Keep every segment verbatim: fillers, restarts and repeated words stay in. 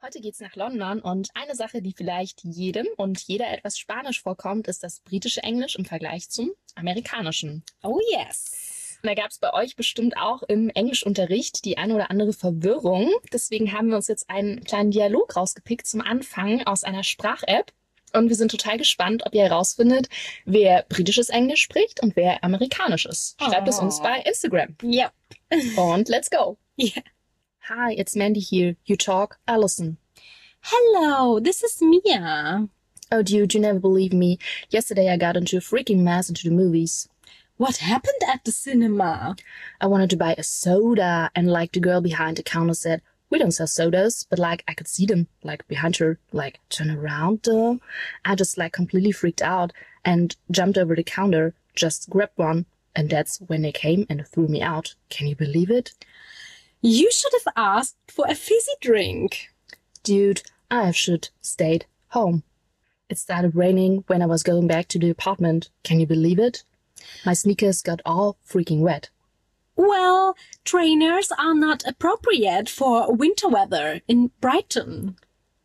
Heute geht's nach London und eine Sache, die vielleicht jedem und jeder etwas Spanisch vorkommt, ist das britische Englisch im Vergleich zum amerikanischen. Oh yes. Und da gab's bei euch bestimmt auch im Englischunterricht die eine oder andere Verwirrung. Deswegen haben wir uns jetzt einen kleinen Dialog rausgepickt zum Anfang aus einer Sprach-App. Und wir sind total gespannt, ob ihr herausfindet, wer britisches Englisch spricht und wer amerikanisches. Schreibt es uns bei Instagram. Yep. Und let's go. Yeah. Hi, it's Mandy here. You talk, I listen. Hello, this is Mia. Oh, dude, you never believe me. Yesterday I got into a freaking mess into the movies. What happened at the cinema? I wanted to buy a soda, and like the girl behind the counter said, we don't sell sodas, but like I could see them like behind her, like turn around though. I just like completely freaked out and jumped over the counter, just grabbed one, and that's when they came and threw me out. Can you believe it? You should have asked for a fizzy drink. Dude, I should stayed home. It started raining when I was going back to the apartment. Can you believe it? My sneakers got all freaking wet. Well, trainers are not appropriate for winter weather in Brighton.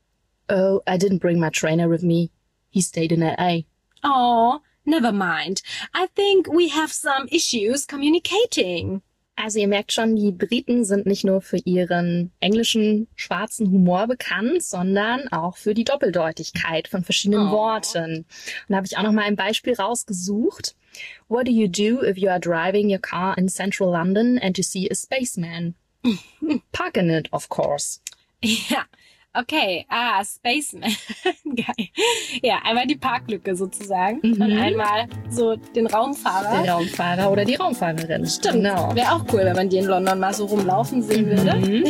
Oh, I didn't bring my trainer with me. He stayed in L A. Oh, never mind. I think we have some issues communicating. Also ihr merkt schon, die Briten sind nicht nur für ihren englischen schwarzen Humor bekannt, sondern auch für die Doppeldeutigkeit von verschiedenen Oh. Worten. Und da habe ich auch noch mal ein Beispiel rausgesucht. What do you do if you are driving your car in central London and you see a spaceman? Park in it, of course. Ja, okay. Ah, Spaceman. Geil. Ja, einmal die Parklücke sozusagen Mhm. und einmal so den Raumfahrer. Der Raumfahrer oder die Raumfahrerin. Stimmt. Genau. Wäre auch cool, wenn man die in London mal so rumlaufen sehen würde. Mhm.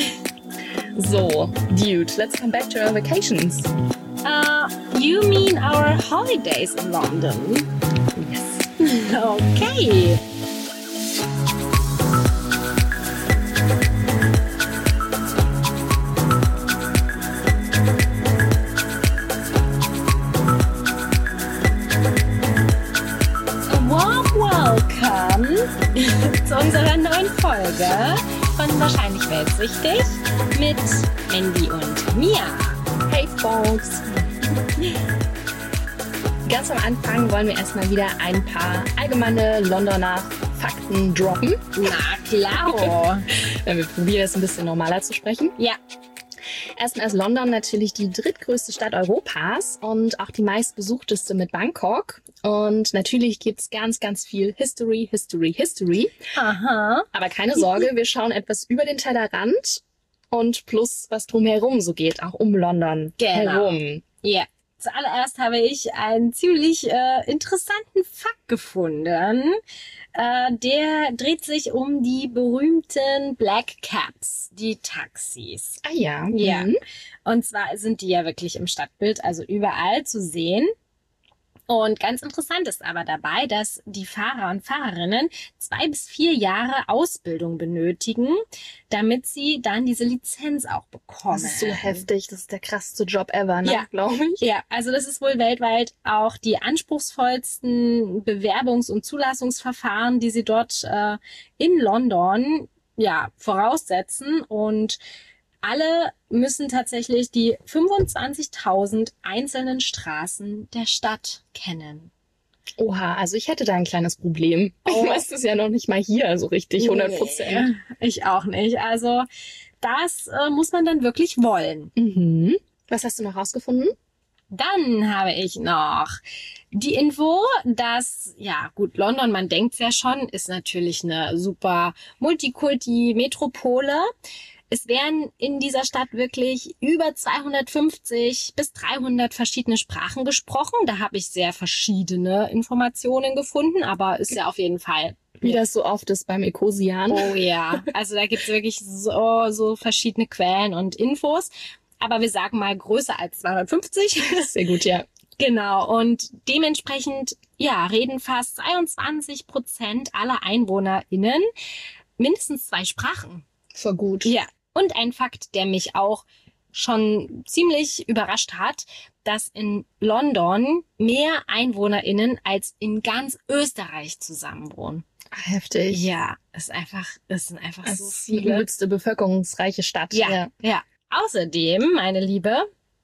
So, dude, let's come back to our vacations. Uh, you mean our holidays in London? Yes. Okay. A warm welcome zu unserer neuen Folge von Wahrscheinlich Weltsichtig mit Mandy und Mia. Hey, folks. Ganz am Anfang wollen wir erstmal wieder ein paar allgemeine Londoner Fakten droppen. Na klaro. Wir probieren es ein bisschen normaler zu sprechen. Ja. Erstmal ist London natürlich die drittgrößte Stadt Europas und auch die meistbesuchteste mit Bangkok. Und natürlich gibt's ganz, ganz viel History, History, History. Aha. Aber keine Sorge, wir schauen etwas über den Tellerrand und plus was drumherum so geht, auch um London Genau. herum. Ja. Zuallererst habe ich einen ziemlich äh, interessanten Fakt gefunden. Äh, der dreht sich um die berühmten Black Cabs, die Taxis. Ah ja. Ja. Mhm. Und zwar sind die ja wirklich im Stadtbild, also überall zu sehen. Und ganz interessant ist aber dabei, dass die Fahrer und Fahrerinnen zwei bis vier Jahre Ausbildung benötigen, damit sie dann diese Lizenz auch bekommen. Das ist so heftig. Das ist der krasseste Job ever, ne? Ja. Glaube ich. Ja, also das ist wohl weltweit auch die anspruchsvollsten Bewerbungs- und Zulassungsverfahren, die sie dort äh, in London ja voraussetzen. Und alle müssen tatsächlich die fünfundzwanzigtausend einzelnen Straßen der Stadt kennen. Oha, also ich hätte da ein kleines Problem. Oh. Ich weiß das ja noch nicht mal hier so richtig, hundert Prozent. Nee, ich auch nicht. Also das äh, muss man dann wirklich wollen. Mhm. Was hast du noch rausgefunden? Dann habe ich noch die Info, dass, ja gut, London, man denkt's ja schon, ist natürlich eine super Multikulti-Metropole. Es werden in dieser Stadt wirklich über zweihundertfünfzig bis dreihundert verschiedene Sprachen gesprochen. Da habe ich sehr verschiedene Informationen gefunden, aber ist ja auf jeden Fall. Wie das so oft ist beim Ecosian. Oh ja, also da gibt's wirklich so, so verschiedene Quellen und Infos. Aber wir sagen mal größer als zweihundertfünfzig. Sehr gut, ja. Genau, und dementsprechend, ja, reden fast zweiundzwanzig Prozent aller EinwohnerInnen mindestens zwei Sprachen. Voll gut. Ja, und ein Fakt, der mich auch schon ziemlich überrascht hat, dass in London mehr EinwohnerInnen als in ganz Österreich zusammenwohnen. Heftig. Ja, ist einfach, es sind einfach Das so ist die viele. übelste bevölkerungsreiche Stadt. Ja, ja. Außerdem, meine Liebe,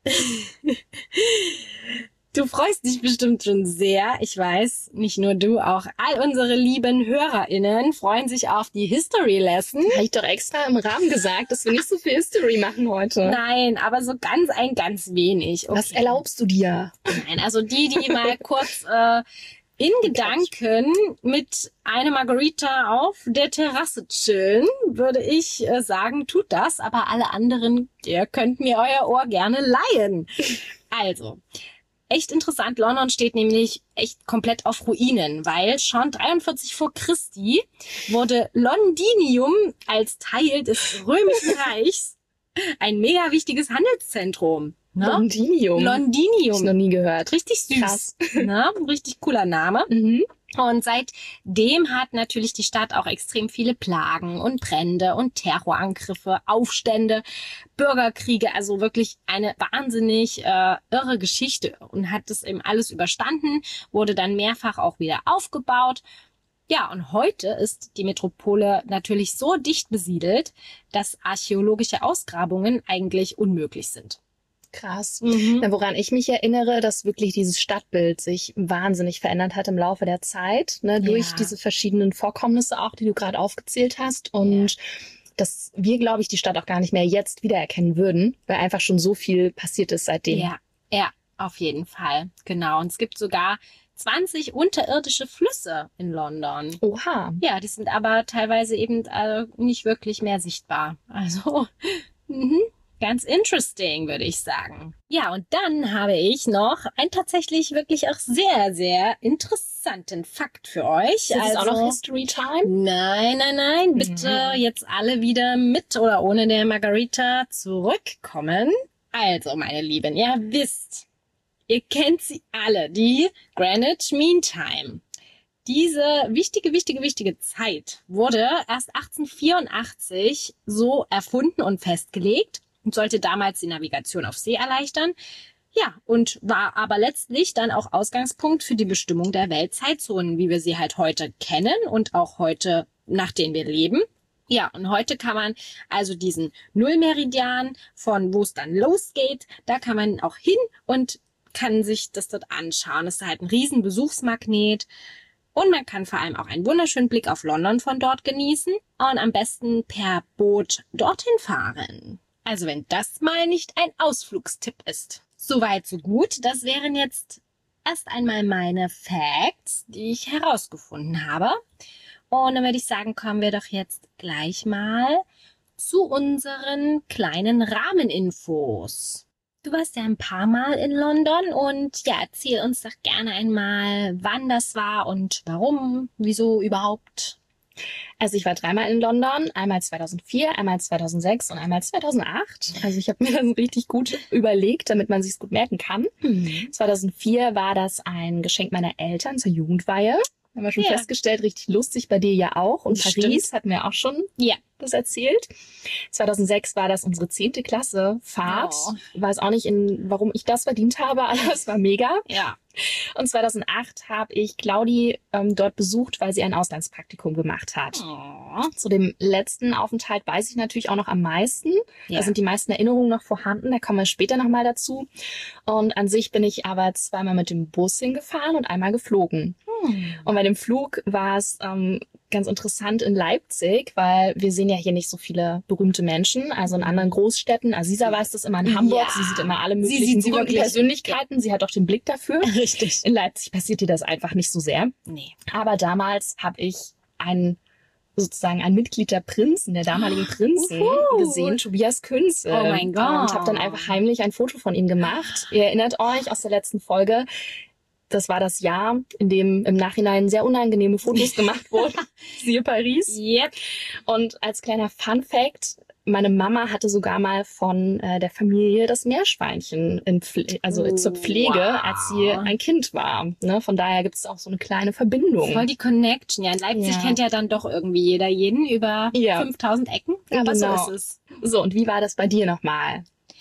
du freust dich bestimmt schon sehr. Ich weiß, nicht nur du, auch all unsere lieben HörerInnen freuen sich auf die History Lesson. Habe ich doch extra im Rahmen gesagt, dass wir nicht so viel History machen heute. Nein, aber so ganz ein ganz wenig. Okay. Was erlaubst du dir? Nein, also die, die mal kurz äh, in Gedanken mit einer Margarita auf der Terrasse chillen, würde ich äh, sagen, tut das. Aber alle anderen, ihr könnt mir euer Ohr gerne leihen. Also, echt interessant, London steht nämlich echt komplett auf Ruinen, weil schon dreiundvierzig vor Christi wurde Londinium als Teil des Römischen Reichs ein mega wichtiges Handelszentrum. Ne? Londinium. Londinium. Hab ich noch nie gehört. Richtig süß. Krass. Ne? Richtig cooler Name. Mhm. Und seitdem hat natürlich die Stadt auch extrem viele Plagen und Brände und Terrorangriffe, Aufstände, Bürgerkriege, also wirklich eine wahnsinnig äh, irre Geschichte und hat das eben alles überstanden, wurde dann mehrfach auch wieder aufgebaut. Ja, und heute ist die Metropole natürlich so dicht besiedelt, dass archäologische Ausgrabungen eigentlich unmöglich sind. Krass. Mhm. Na, woran ich mich erinnere, dass wirklich dieses Stadtbild sich wahnsinnig verändert hat im Laufe der Zeit, ne, durch Ja. diese verschiedenen Vorkommnisse auch, die du gerade aufgezählt hast. Und Ja. dass wir, glaube ich, die Stadt auch gar nicht mehr jetzt wiedererkennen würden, weil einfach schon so viel passiert ist seitdem. Ja, ja, auf jeden Fall. Genau. Und es gibt sogar zwanzig unterirdische Flüsse in London. Oha. Ja, die sind aber teilweise eben äh, nicht wirklich mehr sichtbar. Also, mhm. Ganz interesting, würde ich sagen. Ja, und dann habe ich noch einen tatsächlich wirklich auch sehr, sehr interessanten Fakt für euch. Ist das also, auch noch History Time? Nein, nein, nein. Bitte Mhm. jetzt alle wieder mit oder ohne der Margarita zurückkommen. Also, meine Lieben, ihr wisst, ihr kennt sie alle, die Greenwich Mean Time. Diese wichtige, wichtige, wichtige Zeit wurde erst achtzehnhundertvierundachtzig so erfunden und festgelegt und sollte damals die Navigation auf See erleichtern. Ja, und war aber letztlich dann auch Ausgangspunkt für die Bestimmung der Weltzeitzonen, wie wir sie halt heute kennen und auch heute, nach denen wir leben. Ja, und heute kann man also diesen Nullmeridian, von wo es dann losgeht, da kann man auch hin und kann sich das dort anschauen. Das ist halt ein riesen Besuchsmagnet. Und man kann vor allem auch einen wunderschönen Blick auf London von dort genießen und am besten per Boot dorthin fahren. Also wenn das mal nicht ein Ausflugstipp ist. Soweit, so gut. Das wären jetzt erst einmal meine Facts, die ich herausgefunden habe. Und dann würde ich sagen, kommen wir doch jetzt gleich mal zu unseren kleinen Rahmeninfos. Du warst ja ein paar Mal in London und ja, erzähl uns doch gerne einmal, wann das war und warum, wieso überhaupt. Also ich war dreimal in London, einmal zweitausendvier, einmal zweitausendsechs und einmal zweitausendacht. Also ich habe mir das richtig gut überlegt, damit man sich's gut merken kann. Mhm. zweitausendvier war das ein Geschenk meiner Eltern zur Jugendweihe. Haben wir schon Ja. festgestellt, richtig lustig, bei dir ja auch. Und Stimmt. Paris hatten wir auch schon Ja. das erzählt. zweitausendsechs war das unsere zehnte Klasse Fahrt. Oh. Weiß auch nicht, in, warum ich das verdient habe, aber es war mega. Ja. Und zweitausendacht habe ich Claudi ähm, dort besucht, weil sie ein Auslandspraktikum gemacht hat. Oh. Zu dem letzten Aufenthalt weiß ich natürlich auch noch am meisten. Ja. Da sind die meisten Erinnerungen noch vorhanden, da kommen wir später nochmal dazu. Und an sich bin ich aber zweimal mit dem Bus hingefahren und einmal geflogen. Hm. Und bei dem Flug war es ähm, ganz interessant in Leipzig, weil wir sehen ja hier nicht so viele berühmte Menschen, also in anderen Großstädten. Aziza weiß das immer in Hamburg, Ja. sie sieht immer alle Sie möglichen sieht sie berühmten wirklich. Persönlichkeiten, sie hat auch den Blick dafür. Richtig. In Leipzig passiert ihr das einfach nicht so sehr. Nee. Aber damals habe ich einen sozusagen ein Mitglied der Prinzen, der damaligen Prinzen, Uhu. gesehen, Tobias Künze. Oh mein Gott. Und habe dann einfach heimlich ein Foto von ihm gemacht. Ihr erinnert euch aus der letzten Folge, das war das Jahr, in dem im Nachhinein sehr unangenehme Fotos gemacht wurden. Siehe Paris. Yep. Und als kleiner Fun Fact, meine Mama hatte sogar mal von äh, der Familie das Meerschweinchen in Pfle- also Oh, zur Pflege, wow. als sie ein Kind war. Ne? Von daher gibt es auch so eine kleine Verbindung. Voll die Connection. Ja, in Leipzig Ja. kennt ja dann doch irgendwie jeder jeden über Ja. fünftausend Ecken. Ja, Aber genau. so ist es. So, und wie war das bei dir nochmal?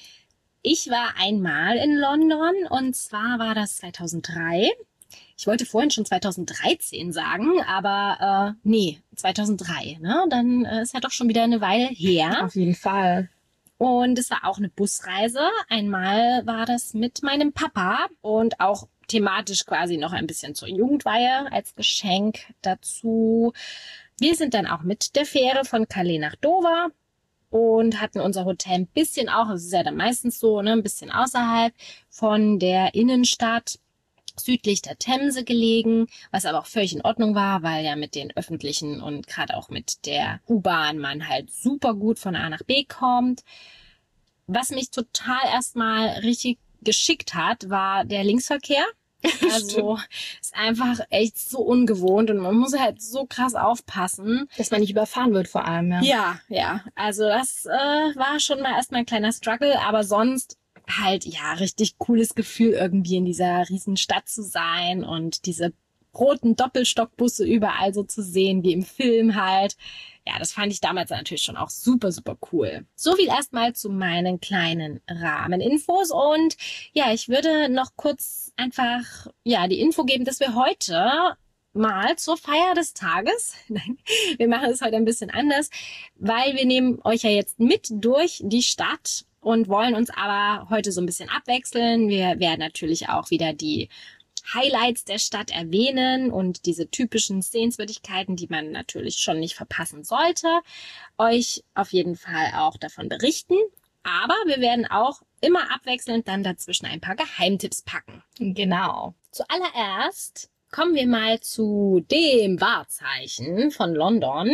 Ich war einmal in London und zwar war das zweitausenddrei. Ich wollte vorhin schon zweitausenddreizehn sagen, aber äh, nee, zweitausenddrei. Ne? Dann äh, ist ja doch schon wieder eine Weile her. Auf jeden Fall. Und es war auch eine Busreise. Einmal war das mit meinem Papa und auch thematisch quasi noch ein bisschen zur Jugendweihe als Geschenk dazu. Wir sind dann auch mit der Fähre von Calais nach Dover und hatten unser Hotel ein bisschen auch, es ist ja dann meistens so, ne, ein bisschen außerhalb von der Innenstadt, südlich der Themse gelegen, was aber auch völlig in Ordnung war, weil ja mit den öffentlichen und gerade auch mit der U-Bahn man halt super gut von A nach B kommt. Was mich total erstmal richtig geschickt hat, war der Linksverkehr. Also ist einfach echt so ungewohnt und man muss halt so krass aufpassen. Dass man nicht überfahren wird vor allem, ja. Ja, ja. Also das äh, war schon mal erstmal ein kleiner Struggle, aber sonst halt, ja, richtig cooles Gefühl, irgendwie in dieser riesen Stadt zu sein und diese roten Doppelstockbusse überall so zu sehen, wie im Film halt. Ja, das fand ich damals natürlich schon auch super, super cool. So viel erstmal zu meinen kleinen Rahmeninfos und ja, ich würde noch kurz einfach, ja, die Info geben, dass wir heute mal zur Feier des Tages, nein, wir machen es heute ein bisschen anders, weil wir nehmen euch ja jetzt mit durch die Stadt und wollen uns aber heute so ein bisschen abwechseln. Wir werden natürlich auch wieder die Highlights der Stadt erwähnen und diese typischen Sehenswürdigkeiten, die man natürlich schon nicht verpassen sollte, euch auf jeden Fall auch davon berichten. Aber wir werden auch immer abwechselnd dann dazwischen ein paar Geheimtipps packen. Genau. Zuallererst kommen wir mal zu dem Wahrzeichen von London.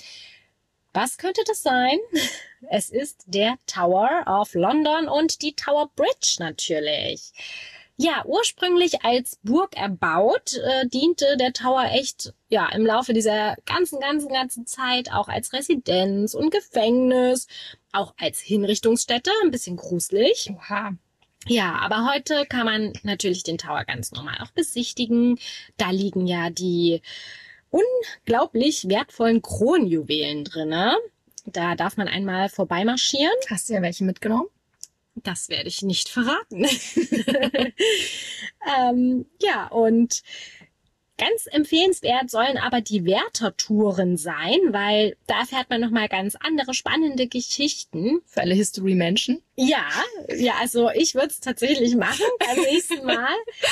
Was könnte das sein? Es ist der Tower of London und die Tower Bridge natürlich. Ja, ursprünglich als Burg erbaut, äh, diente der Tower echt ja im Laufe dieser ganzen, ganzen, ganzen Zeit auch als Residenz und Gefängnis, auch als Hinrichtungsstätte, ein bisschen gruselig. Oha. Ja, aber heute kann man natürlich den Tower ganz normal auch besichtigen. Da liegen ja die unglaublich wertvollen Kronjuwelen drinne. Da darf man einmal vorbeimarschieren. Hast du ja welche mitgenommen? Das werde ich nicht verraten. ähm, ja, und ganz empfehlenswert sollen aber die Wärtertouren sein, weil da erfährt man nochmal ganz andere spannende Geschichten. Für alle History-Menschen? Ja, ja, also ich würde es tatsächlich machen beim nächsten Mal.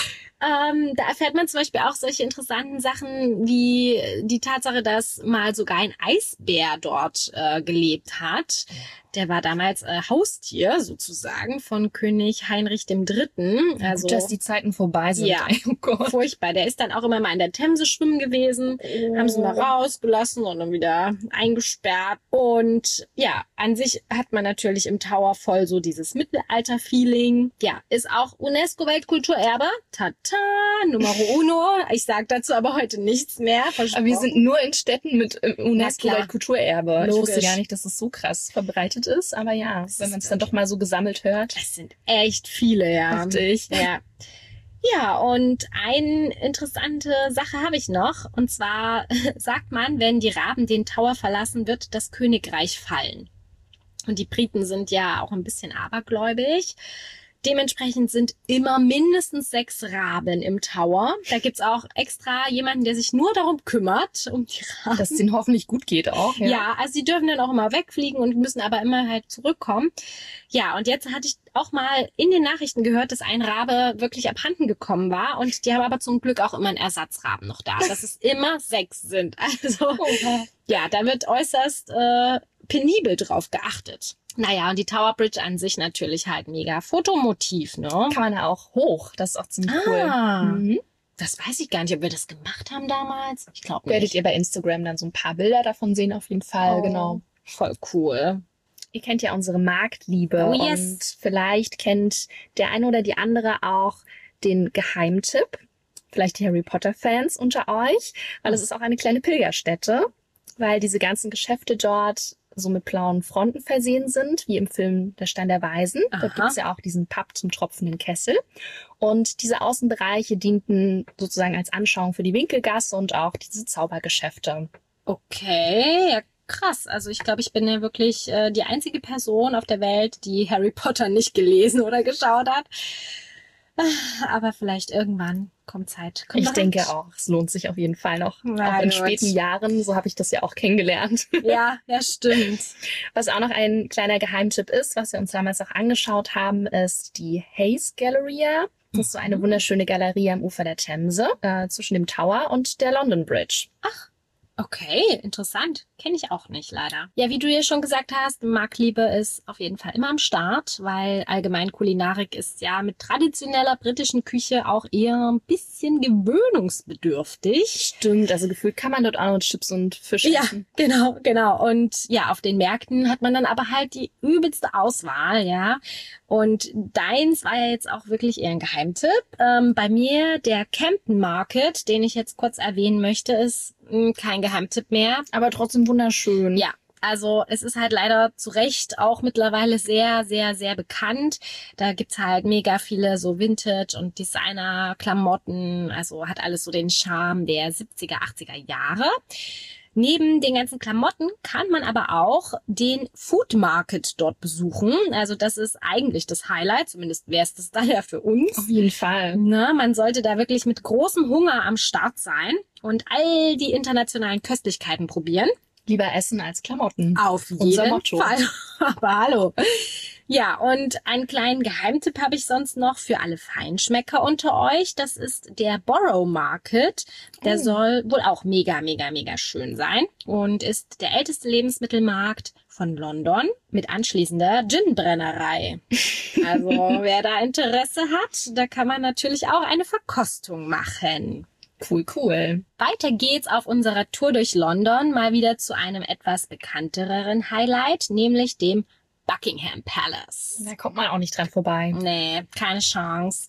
Ähm, da erfährt man zum Beispiel auch solche interessanten Sachen wie die Tatsache, dass mal sogar ein Eisbär dort äh, gelebt hat. Der war damals äh, Haustier sozusagen von König Heinrich der Dritte. Also, gut, dass die Zeiten vorbei sind. Ja, oh Gott. Furchtbar. Der ist dann auch immer mal in der Themse schwimmen gewesen, Oh. haben sie mal rausgelassen und dann wieder eingesperrt. Und ja, an sich hat man natürlich im Tower voll so dieses Mittelalter-Feeling. Ja, ist auch UNESCO-Weltkulturerbe. Tata, Numero uno. Ich sag dazu aber heute nichts mehr. Aber wir sind nur in Städten mit äh, klar. UNESCO-Weltkulturerbe. Ich wusste Logisch. gar nicht, dass es so krass verbreitet ist. Aber ja, Das wenn ist man es dann doch mal so gesammelt hört. Es sind echt viele, ja. Heftig. Ja. Ja, und eine interessante Sache habe ich noch. Und zwar sagt man, wenn die Raben den Tower verlassen, wird das Königreich fallen. Und die Briten sind ja auch ein bisschen abergläubig. Dementsprechend sind immer mindestens sechs Raben im Tower. Da gibt's auch extra jemanden, der sich nur darum kümmert, um die Raben. Dass es denen hoffentlich gut geht auch. Ja. Ja. ja, also sie dürfen dann auch immer wegfliegen und müssen aber immer halt zurückkommen. Ja, und jetzt hatte ich auch mal in den Nachrichten gehört, dass ein Rabe wirklich abhanden gekommen war. Und die haben aber zum Glück auch immer einen Ersatzraben noch da, dass es immer sechs sind. Also Okay. ja, da wird äußerst äh, penibel drauf geachtet. Naja, und die Tower Bridge an sich natürlich halt mega Fotomotiv, ne? Kann man ja auch hoch. Das ist auch ziemlich Ah. cool. Mhm. Das weiß ich gar nicht, ob wir das gemacht haben damals. Ich glaube Werdet nicht. ihr bei Instagram dann so ein paar Bilder davon sehen auf jeden Fall. Oh, Genau. Voll cool. Ihr kennt ja unsere Marktliebe Oh, yes. und vielleicht kennt der eine oder die andere auch den Geheimtipp. Vielleicht die Harry Potter Fans unter euch, weil es ist auch eine kleine Pilgerstätte, weil diese ganzen Geschäfte dort so mit blauen Fronten versehen sind, wie im Film Der Stein der Weisen. Aha. Dort gibt es ja auch diesen Pub zum tropfenden Kessel. Und diese Außenbereiche dienten sozusagen als Anschauung für die Winkelgasse und auch diese Zaubergeschäfte. Okay, ja krass. Also ich glaube, ich bin ja wirklich äh, die einzige Person auf der Welt, die Harry Potter nicht gelesen oder geschaut hat. Aber vielleicht irgendwann kommt Zeit. Kommt Ich noch denke mit. auch, es lohnt sich auf jeden Fall noch. Na auch in gut. späten Jahren, so habe ich das ja auch kennengelernt. Ja, ja, stimmt. Was auch noch ein kleiner Geheimtipp ist, was wir uns damals auch angeschaut haben, ist die Hayes Galleria. Das ist so eine wunderschöne Galerie am Ufer der Themse, äh, zwischen dem Tower und der London Bridge. Okay, interessant. Kenne ich auch nicht, leider. Ja, wie du ja schon gesagt hast, Marktliebe ist auf jeden Fall immer am Start, weil allgemein Kulinarik ist ja mit traditioneller britischen Küche auch eher ein bisschen gewöhnungsbedürftig. Stimmt, also gefühlt kann man dort auch noch Chips und Fisch Ja, essen. genau, genau. Und ja, auf den Märkten hat man dann aber halt die übelste Auswahl, ja. Und deins war ja jetzt auch wirklich eher ein Geheimtipp. Ähm, bei mir der Camden Market, den ich jetzt kurz erwähnen möchte, ist mh, kein Geheimtipp mehr. Aber trotzdem wunderschön. Ja, also es ist halt leider zu Recht auch mittlerweile sehr, sehr, sehr bekannt. Da gibt's halt mega viele so Vintage- und Designer-Klamotten. Also hat alles so den Charme der siebziger, achtziger Jahre. Neben den ganzen Klamotten kann man aber auch den Food Market dort besuchen. Also das ist eigentlich das Highlight, zumindest wäre es das dann ja für uns. Auf jeden Fall. Na, man sollte da wirklich mit großem Hunger am Start sein und all die internationalen Köstlichkeiten probieren. Lieber essen als Klamotten. Auf Unser jeden Motto. Fall. Aber hallo. Ja, und einen kleinen Geheimtipp habe ich sonst noch für alle Feinschmecker unter euch. Das ist der Borough Market. Der Oh. soll wohl auch mega, mega, mega schön sein und ist der älteste Lebensmittelmarkt von London mit anschließender Gin-Brennerei. Also wer da Interesse hat, da kann man natürlich auch eine Verkostung machen. Cool, cool. Weiter geht's auf unserer Tour durch London mal wieder zu einem etwas bekanntereren Highlight, nämlich dem Buckingham Palace. Da kommt man auch nicht dran vorbei. Nee, keine Chance.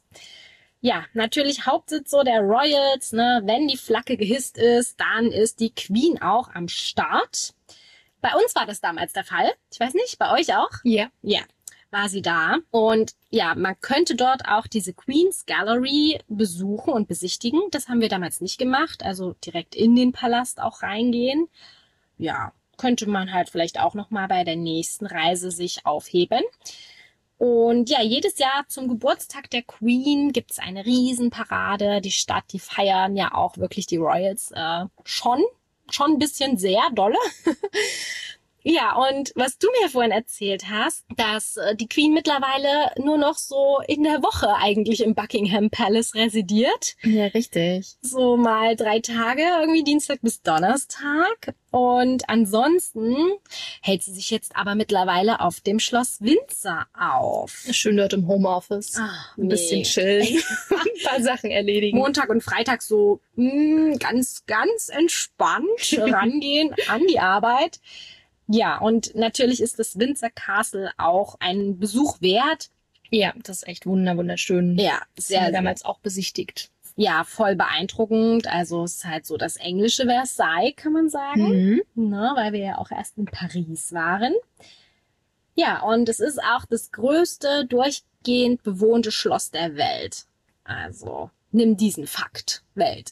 Ja, natürlich Hauptsitz so der Royals, ne? Wenn die Flagge gehisst ist, dann ist die Queen auch am Start. Bei uns war das damals der Fall. Ich weiß nicht, bei euch auch? Ja. Ja, war sie da. Und ja, man könnte dort auch diese Queen's Gallery besuchen und besichtigen. Das haben wir damals nicht gemacht. Also direkt in den Palast auch reingehen. Ja, könnte man halt vielleicht auch nochmal bei der nächsten Reise sich aufheben. Und ja, jedes Jahr zum Geburtstag der Queen gibt's eine Riesenparade. Die Stadt, die feiern ja auch wirklich die Royals äh, schon, schon ein bisschen sehr dolle. Ja, und was du mir vorhin erzählt hast, dass äh, die Queen mittlerweile nur noch so in der Woche eigentlich im Buckingham Palace residiert. Ja, richtig. So mal drei Tage, irgendwie Dienstag bis Donnerstag. Und ansonsten hält sie sich jetzt aber mittlerweile auf dem Schloss Windsor auf. Schön dort im Homeoffice. Ach, Ein bisschen nee. chillen. Ein paar Sachen erledigen. Montag und Freitag so mh, ganz, ganz entspannt rangehen an die Arbeit. Ja, und natürlich ist das Windsor Castle auch ein Besuch wert. Ja, das ist echt wunder, wunderschön. Ja, Das sehr, haben wir sehr, damals auch besichtigt. ja, voll beeindruckend. Also es ist halt so das englische Versailles, kann man sagen, Mhm. ne, weil wir ja auch erst in Paris waren. Ja, und es ist auch das größte durchgehend bewohnte Schloss der Welt. Also nimm diesen Fakt, Welt.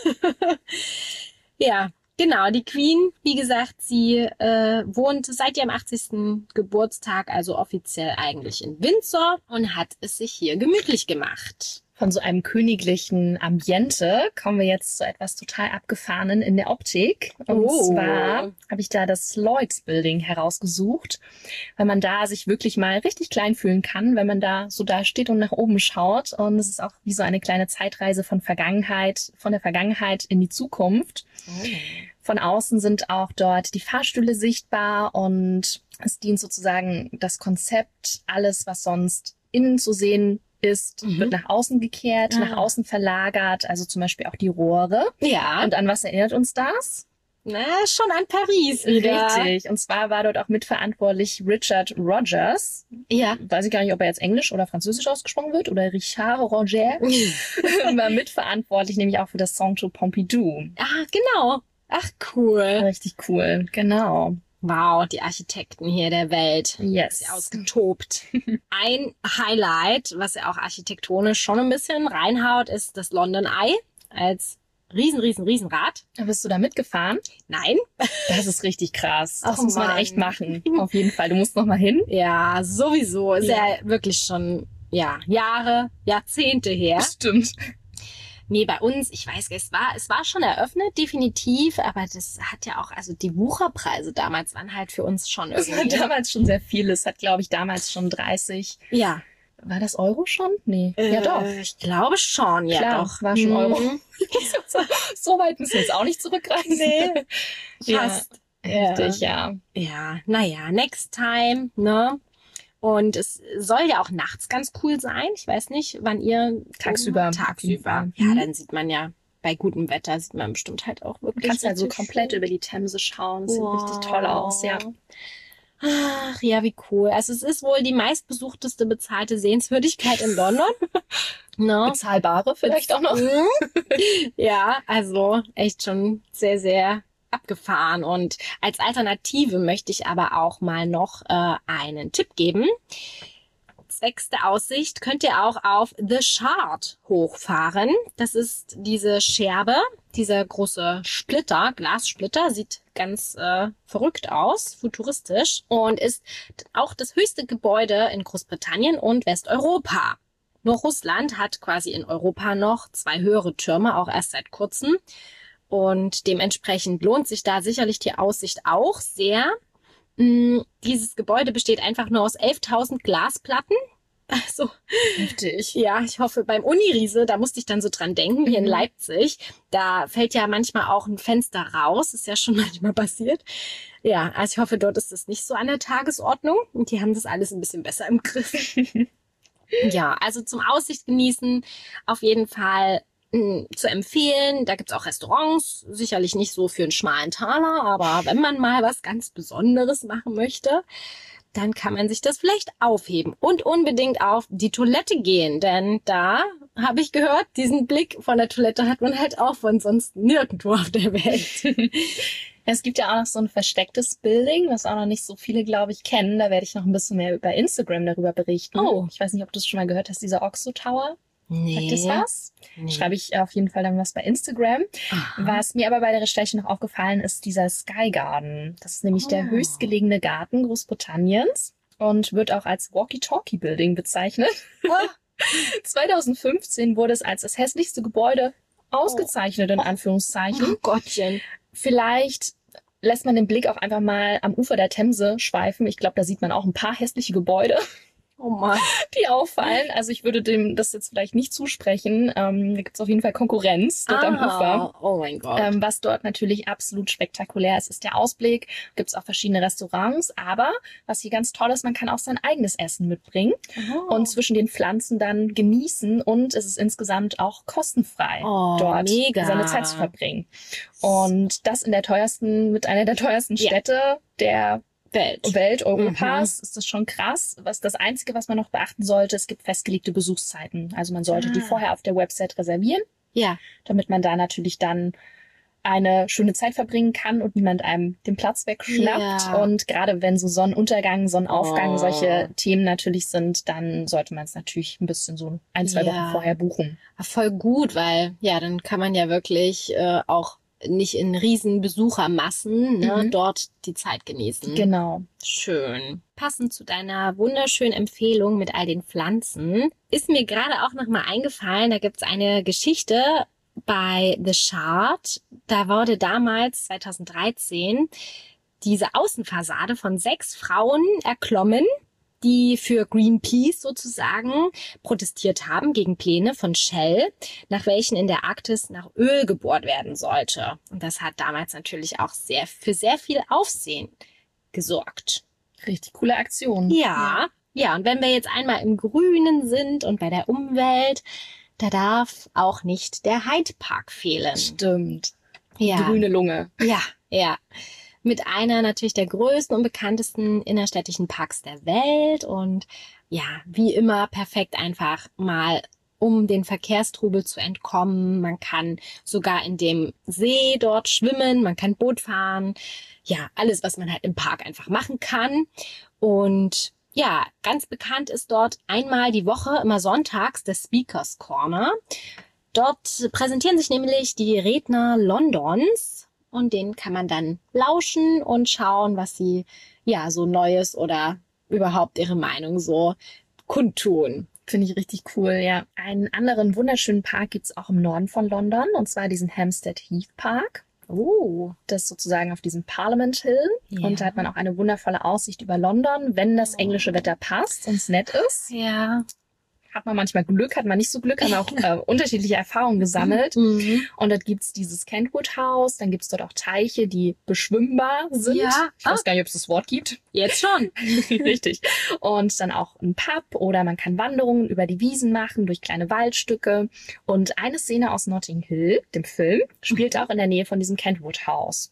Ja. Genau, die Queen, wie gesagt, sie äh, wohnt seit ihrem achtzigsten Geburtstag, also offiziell eigentlich in Windsor und hat es sich hier gemütlich gemacht. Von so einem königlichen Ambiente kommen wir jetzt zu etwas total Abgefahrenen in der Optik. Und Oh. zwar habe ich da das Lloyds Building herausgesucht, weil man da sich wirklich mal richtig klein fühlen kann, wenn man da so da steht und nach oben schaut. Und es ist auch wie so eine kleine Zeitreise von Vergangenheit, von der Vergangenheit in die Zukunft. Von außen sind auch dort die Fahrstühle sichtbar und es dient sozusagen das Konzept, alles, was sonst innen zu sehen ist, Mhm. wird nach außen gekehrt, Ah. nach außen verlagert, also zum Beispiel auch die Rohre. Ja, Und an was erinnert uns das? na, schon an Paris wieder. Richtig. Und zwar war dort auch mitverantwortlich Richard Rogers. Ja. Weiß ich gar nicht, ob er jetzt Englisch oder Französisch ausgesprochen wird oder Richard Roger. War mitverantwortlich, nämlich auch für das Centre Pompidou. Ah, genau. Ach, cool. Richtig cool, genau. Wow, die Architekten hier der Welt. Yes. Ist ausgetobt. Ein Highlight, was ja auch architektonisch schon ein bisschen reinhaut, ist das London Eye als riesen, riesen, riesen Rad. Bist du da mitgefahren? Nein. Das ist richtig krass. Das Ach, muss man Mann. echt machen. Auf jeden Fall. Du musst noch mal hin. Ja, sowieso. Ist ja, Ja. wirklich schon, ja, Jahre, Jahrzehnte her. Stimmt. Nee, bei uns, ich weiß, es war, es war schon eröffnet, definitiv, aber das hat ja auch, also die Wucherpreise damals waren halt für uns schon Das war irgendwie. damals schon sehr viel. Es hat, glaube ich, damals schon dreißig. Ja. War das Euro schon? Nee. Äh, ja, doch. Ich glaube schon, ja Klar, doch. war schon Mhm. Euro. so, so weit müssen wir jetzt auch nicht zurückreisen. Nee. Ja, Fast. richtig, ja. Ja, naja, next time, ne? Und es soll ja auch nachts ganz cool sein. Ich weiß nicht, wann ihr... Tagsüber. Tagsüber. Ja, Mhm. dann sieht man ja, bei gutem Wetter sieht man bestimmt halt auch Du wirklich... kannst halt so richtig komplett schön. über die Themse schauen. Sieht Wow. richtig toll aus, ja. Ach, ja, wie cool. Also es ist wohl die meistbesuchteste bezahlte Sehenswürdigkeit in London. Ne? Bezahlbare vielleicht auch noch. Mhm. Ja, also echt schon sehr, sehr abgefahren. Und als Alternative möchte ich aber auch mal noch äh, einen Tipp geben. Zwecks der Aussicht könnt ihr auch auf The Shard hochfahren. Das ist diese Scherbe, dieser große Splitter, Glassplitter, sieht ganz äh, verrückt aus, futuristisch und ist auch das höchste Gebäude in Großbritannien und Westeuropa. Nur Russland hat quasi in Europa noch zwei höhere Türme, auch erst seit kurzem. Und dementsprechend lohnt sich da sicherlich die Aussicht auch sehr. Mm, Dieses Gebäude besteht einfach nur aus elftausend Glasplatten. Also, Heftig. ja, ich hoffe, beim Uniriese, da musste ich dann so dran denken, hier in Mhm. Leipzig, da fällt ja manchmal auch ein Fenster raus, ist ja schon manchmal passiert. Ja, also ich hoffe, dort ist es nicht so an der Tagesordnung und die haben das alles ein bisschen besser im Griff. Ja, also zum Aussicht genießen auf jeden Fall mh, zu empfehlen. Da gibt's auch Restaurants, sicherlich nicht so für einen schmalen Taler, aber wenn man mal was ganz Besonderes machen möchte, dann kann man sich das vielleicht aufheben und unbedingt auf die Toilette gehen, denn da habe ich gehört, diesen Blick von der Toilette hat man halt auch von sonst nirgendwo auf der Welt. Es gibt ja auch noch so ein verstecktes Building, was auch noch nicht so viele, glaube ich, kennen. Da werde ich noch ein bisschen mehr über Instagram darüber berichten. Oh. Ich weiß nicht, ob du es schon mal gehört hast, dieser Oxo Tower. Nee. Sagt das was? Nee. Schreibe ich auf jeden Fall dann was bei Instagram. Aha. Was mir aber bei der Recherche noch aufgefallen ist, dieser Sky Garden. Das ist nämlich Oh. der höchstgelegene Garten Großbritanniens und wird auch als Walkie-Talkie-Building bezeichnet. Ah. zweitausendfünfzehn wurde es als das hässlichste Gebäude ausgezeichnet, in Anführungszeichen. Oh Gottchen. Vielleicht lässt man den Blick auch einfach mal am Ufer der Themse schweifen. Ich glaube, da sieht man auch ein paar hässliche Gebäude, Oh Mann. die auffallen. Also ich würde dem das jetzt vielleicht nicht zusprechen. Ähm, da gibt es auf jeden Fall Konkurrenz dort am Ufer. Oh mein Gott. Ähm, was dort natürlich absolut spektakulär ist, ist der Ausblick. Gibt es auch verschiedene Restaurants. Aber was hier ganz toll ist, man kann auch sein eigenes Essen mitbringen Oh. und zwischen den Pflanzen dann genießen. Und es ist insgesamt auch kostenfrei, Oh, dort mega. seine Zeit zu verbringen. Und das in der teuersten, mit einer der teuersten Ja. Städte der Welt. Welt Europas, ist das schon krass. Was das Einzige, was man noch beachten sollte, es gibt festgelegte Besuchszeiten. Also man sollte Ah. die vorher auf der Website reservieren, Ja. damit man da natürlich dann eine schöne Zeit verbringen kann und niemand einem den Platz wegschnappt. Ja. Und gerade wenn so Sonnenuntergang, Sonnenaufgang Oh. solche Themen natürlich sind, dann sollte man es natürlich ein bisschen so ein, zwei Ja. Wochen vorher buchen. Voll gut, weil ja, dann kann man ja wirklich äh, auch nicht in riesen Besuchermassen ne, Mhm. dort die Zeit genießen. Genau. Schön. Passend zu deiner wunderschönen Empfehlung mit all den Pflanzen ist mir gerade auch noch mal eingefallen, da gibt's eine Geschichte bei The Shard. Da wurde damals zweitausenddreizehn diese Außenfassade von sechs Frauen erklommen, die für Greenpeace sozusagen protestiert haben gegen Pläne von Shell, nach welchen in der Arktis nach Öl gebohrt werden sollte. Und das hat damals natürlich auch sehr für sehr viel Aufsehen gesorgt. Richtig coole Aktion. Ja, ja, und wenn wir jetzt einmal im Grünen sind und bei der Umwelt, da darf auch nicht der Hyde Park fehlen. Stimmt. Ja. Grüne Lunge. Ja, ja. Mit einer natürlich der größten und bekanntesten innerstädtischen Parks der Welt und ja, wie immer perfekt einfach mal, um den Verkehrstrubel zu entkommen. Man kann sogar in dem See dort schwimmen, man kann Boot fahren. Ja, alles, was man halt im Park einfach machen kann. Und ja, ganz bekannt ist dort einmal die Woche, immer sonntags, der Speakers Corner. Dort präsentieren sich nämlich die Redner Londons. Und denen kann man dann lauschen und schauen, was sie ja so Neues oder überhaupt ihre Meinung so kundtun. Finde ich richtig cool, ja. Einen anderen wunderschönen Park gibt's auch im Norden von London, und zwar diesen Hampstead Heath Park. Oh. Das ist sozusagen auf diesem Parliament Hill. Ja. Und da hat man auch eine wundervolle Aussicht über London, wenn das englische Wetter passt und es nett ist. Ja. Hat man manchmal Glück, hat man nicht so Glück, haben auch äh, unterschiedliche Erfahrungen gesammelt. Mhm. Und dort gibt's dieses Kentwood House, dann gibt's dort auch Teiche, die beschwimmbar sind. Ja. Ich weiß gar nicht, ob es das Wort gibt. Jetzt schon. Richtig. Und dann auch ein Pub oder man kann Wanderungen über die Wiesen machen, durch kleine Waldstücke. Und eine Szene aus Notting Hill, dem Film, spielt auch in der Nähe von diesem Kentwood House.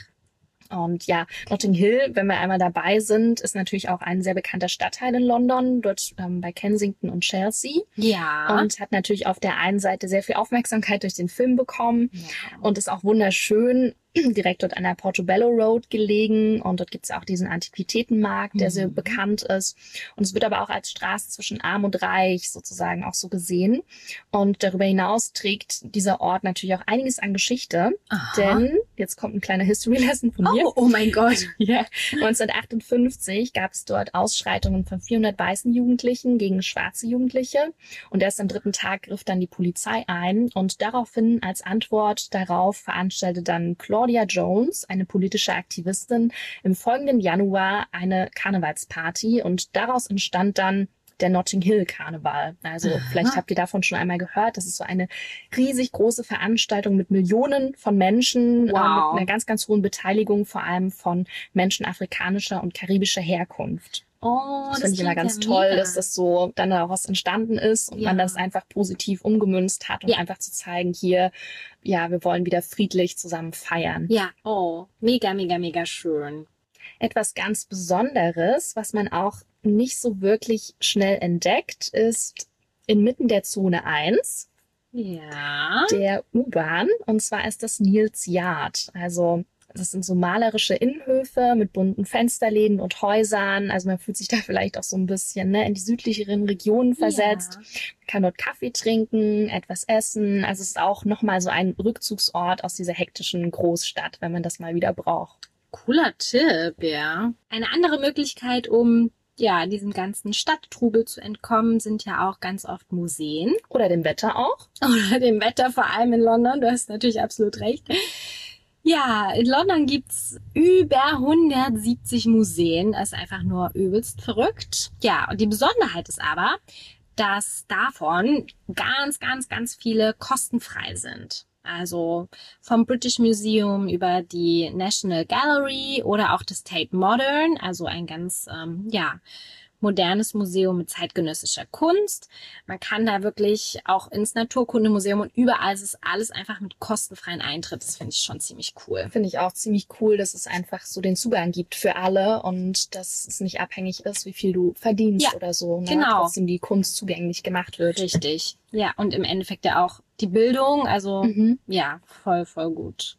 Und ja, Notting Hill, wenn wir einmal dabei sind, ist natürlich auch ein sehr bekannter Stadtteil in London, dort ähm, bei Kensington und Chelsea. Ja. Und hat natürlich auf der einen Seite sehr viel Aufmerksamkeit durch den Film bekommen ja. und ist auch wunderschön, direkt dort an der Portobello Road gelegen. Und dort gibt's auch diesen Antiquitätenmarkt, der Mhm. sehr bekannt ist. Und es wird aber auch als Straße zwischen Arm und Reich sozusagen auch so gesehen. Und darüber hinaus trägt dieser Ort natürlich auch einiges an Geschichte. Aha. Denn, jetzt kommt ein kleiner History-Lesson von mir. Oh, oh mein Gott. Ja, neunzehnhundertachtundfünfzig gab es dort Ausschreitungen von vierhundert weißen Jugendlichen gegen schwarze Jugendliche. Und erst am dritten Tag griff dann die Polizei ein. Und daraufhin, als Antwort darauf, veranstaltete dann Claudia Jones, eine politische Aktivistin, im folgenden Januar eine Karnevalsparty. Und daraus entstand dann der Notting Hill Karneval. Also Aha. vielleicht habt ihr davon schon einmal gehört. Das ist so eine riesig große Veranstaltung mit Millionen von Menschen, Wow. äh, mit einer ganz, ganz hohen Beteiligung, vor allem von Menschen afrikanischer und karibischer Herkunft. Oh, Das das finde ich immer klingt ganz ja toll, mega. dass das so dann daraus entstanden ist und Ja. man das einfach positiv umgemünzt hat, um Ja. einfach zu zeigen, hier, ja, wir wollen wieder friedlich zusammen feiern. Ja, oh, mega, mega, mega schön. Etwas ganz Besonderes, was man auch nicht so wirklich schnell entdeckt, ist inmitten der Zone eins Ja. der U-Bahn. Und zwar ist das Neal's Yard. Also das sind so malerische Innenhöfe mit bunten Fensterläden und Häusern. Also man fühlt sich da vielleicht auch so ein bisschen ne, in die südlicheren Regionen versetzt. Ja. Man kann dort Kaffee trinken, etwas essen. Also es ist auch nochmal so ein Rückzugsort aus dieser hektischen Großstadt, wenn man das mal wieder braucht. Cooler Tipp, ja. Eine andere Möglichkeit, um ja diesem ganzen Stadttrubel zu entkommen, sind ja auch ganz oft Museen. Oder dem Wetter auch. Oder dem Wetter, vor allem in London. Du hast natürlich absolut recht. Ja, in London gibt's über hundertsiebzig Museen. Das ist einfach nur übelst verrückt. Ja, und die Besonderheit ist aber, dass davon ganz, ganz, ganz viele kostenfrei sind. Also vom British Museum über die National Gallery oder auch das Tate Modern, also ein ganz, ähm, ja, modernes Museum mit zeitgenössischer Kunst. Man kann da wirklich auch ins Naturkundemuseum und überall ist es alles einfach mit kostenfreien Eintritt. Das finde ich schon ziemlich cool. Finde ich auch ziemlich cool, dass es einfach so den Zugang gibt für alle und dass es nicht abhängig ist, wie viel du verdienst Ja, oder so. Ne? genau. Trotzdem die Kunst zugänglich gemacht wird. Richtig. Ja, und im Endeffekt ja auch die Bildung. Also Mhm. ja, voll, voll gut.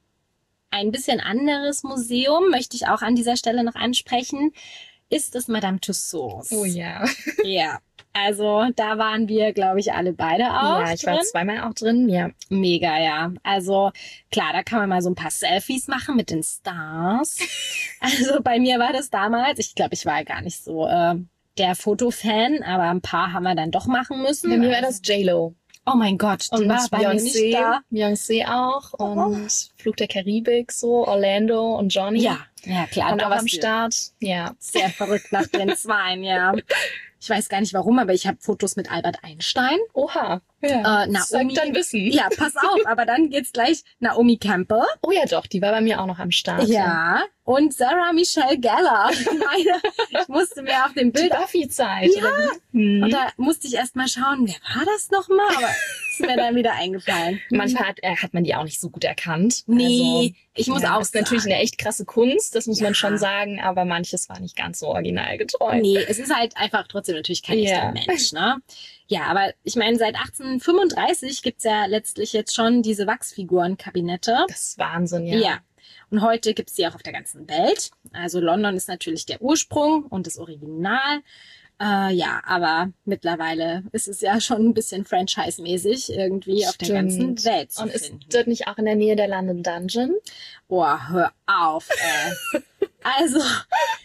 Ein bisschen anderes Museum möchte ich auch an dieser Stelle noch ansprechen, ist das Madame Tussauds. Oh ja. Ja, also da waren wir, glaube ich, alle beide auch Ja, ich drin. war zweimal auch drin. Ja. Mega, ja. Also klar, da kann man mal so ein paar Selfies machen mit den Stars. Also bei mir war das damals, ich glaube, ich war gar nicht so äh, der Fotofan, aber ein paar haben wir dann doch machen müssen. Bei mir war Also- das J-Lo. Oh mein Gott, die Und war bei mir nicht Beyoncé, da. Beyoncé auch und Flug der Karibik so, Orlando und Johnny. Ja, ja klar. Und da auch warst am du Start. Ja. sehr verrückt nach den Zweien, ja. Ich weiß gar nicht warum, aber ich habe Fotos mit Albert Einstein. Oha. Ja. Äh, Naomi. Sagt dein Wissen. Ja, pass auf, aber dann geht's gleich Naomi Campbell. Oh ja, doch, die war bei mir auch noch am Start. Ja. Und Sarah Michelle Gellar. Meine, ich musste mir auf dem Die Bild. Buffy-Zeit. Ja. oder wie? Hm. Und da musste ich erst mal schauen, wer war das nochmal? Aber ist mir dann wieder eingefallen. Manchmal hat, äh, hat man die auch nicht so gut erkannt. Nee, Also, ich muss ja, auch ist natürlich sagen. eine echt krasse Kunst, das muss Ja. man schon sagen, aber manches war nicht ganz so originalgetreu. Nee, es ist halt einfach trotzdem natürlich kein echter Ja. Mensch, ne? Ja, aber ich meine, seit achtzehnhundertfünfunddreißig gibt's ja letztlich jetzt schon diese Wachsfigurenkabinette. Das ist Wahnsinn, ja. Ja. Und heute gibt's die auch auf der ganzen Welt. Also London ist natürlich der Ursprung und das Original. Äh, ja, aber mittlerweile ist es ja schon ein bisschen franchise-mäßig irgendwie auf der Stimmt. ganzen Welt zu Und ist finden. dort nicht auch in der Nähe der London Dungeon? Oh, hör auf, ey. Also,